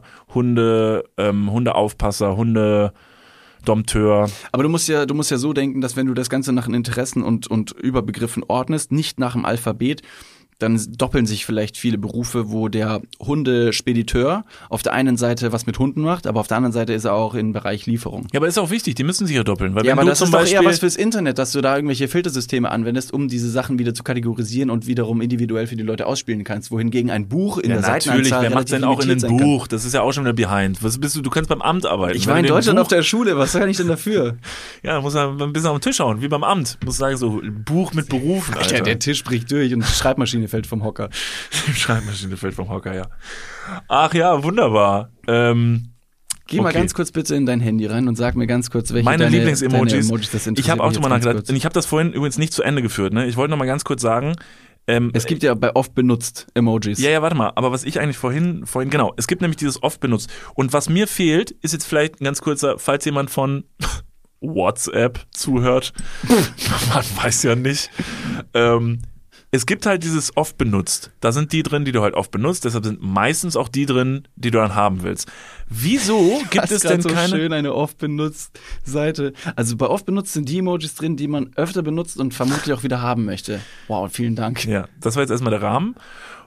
Hundeaufpasser, Hundedompteur. Aber du musst ja so denken, dass wenn du das Ganze nach den Interessen und Überbegriffen ordnest, nicht nach dem Alphabet, dann doppeln sich vielleicht viele Berufe, wo der Hundespediteur auf der einen Seite was mit Hunden macht, aber auf der anderen Seite ist er auch im Bereich Lieferung. Ja, aber ist auch wichtig, die müssen sich ja doppeln. Weil Ja, wenn aber du das zum ist doch Beispiel eher was fürs Internet, dass du da irgendwelche Filtersysteme anwendest, um diese Sachen wieder zu kategorisieren und wiederum individuell für die Leute ausspielen kannst. Wohingegen ein Buch in der Seitenanzahl natürlich, wer macht's denn auch in relativ einem limitiert sein Buch? Das ist ja auch schon wieder behind. Was bist du? Du kannst beim Amt arbeiten. Ich war in Deutschland auf der Schule, was kann ich denn dafür? Ja, muss er ein bisschen auf den Tisch hauen, wie beim Amt. Muss sagen, so Buch mit Berufen, Alter. Ja, der Tisch bricht durch und die Schreibmaschine fällt vom Hocker. Die Schreibmaschine fällt vom Hocker, ja. Ach ja, wunderbar. Geh mal ganz kurz bitte in dein Handy rein und sag mir ganz kurz, welche meine deine Lieblings-Emojis. Das ich habe auch drüber nachgedacht. Und ich habe das vorhin übrigens nicht zu Ende geführt. Ne? Ich wollte noch mal ganz kurz sagen. Es gibt ja bei oft benutzt Emojis. Ja, warte mal. Aber was ich eigentlich vorhin, genau. Es gibt nämlich dieses oft benutzt. Und was mir fehlt, ist jetzt vielleicht ein ganz kurzer, falls jemand von WhatsApp zuhört. Man weiß ja nicht. Es gibt halt dieses oft benutzt. Da sind die drin, die du halt oft benutzt. Deshalb sind meistens auch die drin, die du dann haben willst. Wieso gibt es denn so keine... schön eine oft benutzt Seite. Also bei oft benutzt sind die Emojis drin, die man öfter benutzt und vermutlich auch wieder haben möchte. Wow, vielen Dank. Ja, das war jetzt erstmal der Rahmen.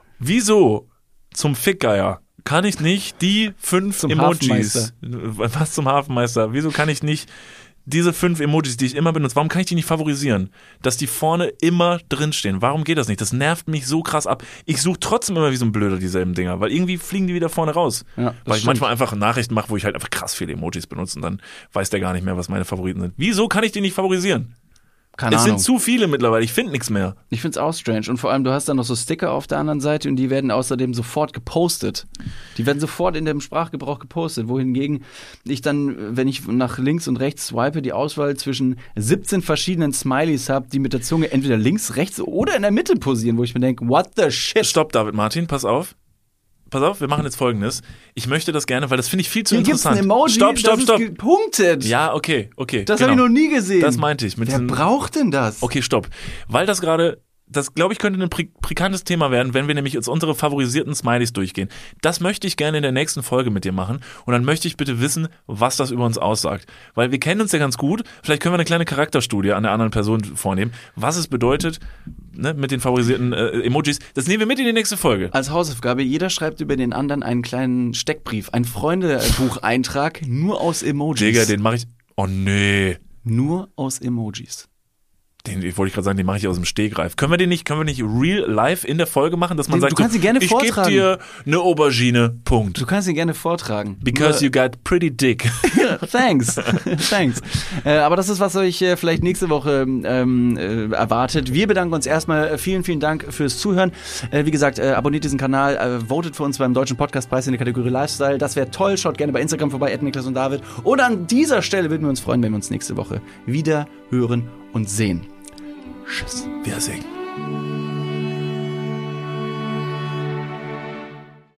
Wieso zum Fickgeier kann ich nicht die 5 Zum Emojis... Hafenmeister. Was zum Hafenmeister? Wieso kann ich nicht... Diese 5 Emojis, die ich immer benutze, warum kann ich die nicht favorisieren? Dass die vorne immer drinstehen. Warum geht das nicht? Das nervt mich so krass ab. Ich suche trotzdem immer wie so ein Blöder dieselben Dinger, weil irgendwie fliegen die wieder vorne raus. Ja, weil ich manchmal einfach Nachrichten mache, wo ich halt einfach krass viele Emojis benutze und dann weiß der gar nicht mehr, was meine Favoriten sind. Wieso kann ich die nicht favorisieren? Keine Es Ahnung. sind zu viele mittlerweile, ich finde nichts mehr. Ich find's auch strange. Und vor allem, du hast dann noch so Sticker auf der anderen Seite und die werden außerdem sofort gepostet. Die werden sofort in dem Sprachgebrauch gepostet. Wohingegen ich dann, wenn ich nach links und rechts swipe, die Auswahl zwischen 17 verschiedenen Smileys habe, die mit der Zunge entweder links, rechts oder in der Mitte posieren, wo ich mir denke, what the shit? Stopp, David Martin, pass auf. Pass auf, wir machen jetzt Folgendes. Ich möchte das gerne, weil das finde ich viel zu Hier gibt's interessant. ein Emoji, Stopp. das ist gepunktet. Ja, okay. Das habe ich noch nie gesehen. Das meinte ich. Wer braucht denn das? Okay, stopp. Weil das gerade, das glaube ich könnte ein pikantes Thema werden, wenn wir nämlich jetzt unsere favorisierten Smileys durchgehen. Das möchte ich gerne in der nächsten Folge mit dir machen und dann möchte ich bitte wissen, was das über uns aussagt. Weil wir kennen uns ja ganz gut, vielleicht können wir eine kleine Charakterstudie an der anderen Person vornehmen, was es bedeutet, ne, mit den favorisierten Emojis. Das nehmen wir mit in die nächste Folge. Als Hausaufgabe, jeder schreibt über den anderen einen kleinen Steckbrief, einen Freundebucheintrag nur aus Emojis. Digga, den mache ich, oh nee. Nur aus Emojis. Den wollte ich gerade sagen, den mache ich aus dem Stegreif. Können wir nicht real live in der Folge machen, dass man sagt, du kannst ihn gerne ich vortragen. gebe dir eine Aubergine, Punkt. Du kannst ihn gerne vortragen. Because you got pretty dick. Thanks. Thanks. Aber das ist, was euch vielleicht nächste Woche erwartet. Wir bedanken uns erstmal. Vielen, vielen Dank fürs Zuhören. Wie gesagt, abonniert diesen Kanal, votet für uns beim Deutschen Podcastpreis in der Kategorie Lifestyle. Das wäre toll. Schaut gerne bei Instagram vorbei, @Niklas und David. Und an dieser Stelle würden wir uns freuen, wenn wir uns nächste Woche wieder hören und sehen. Tschüss. Wiedersehen.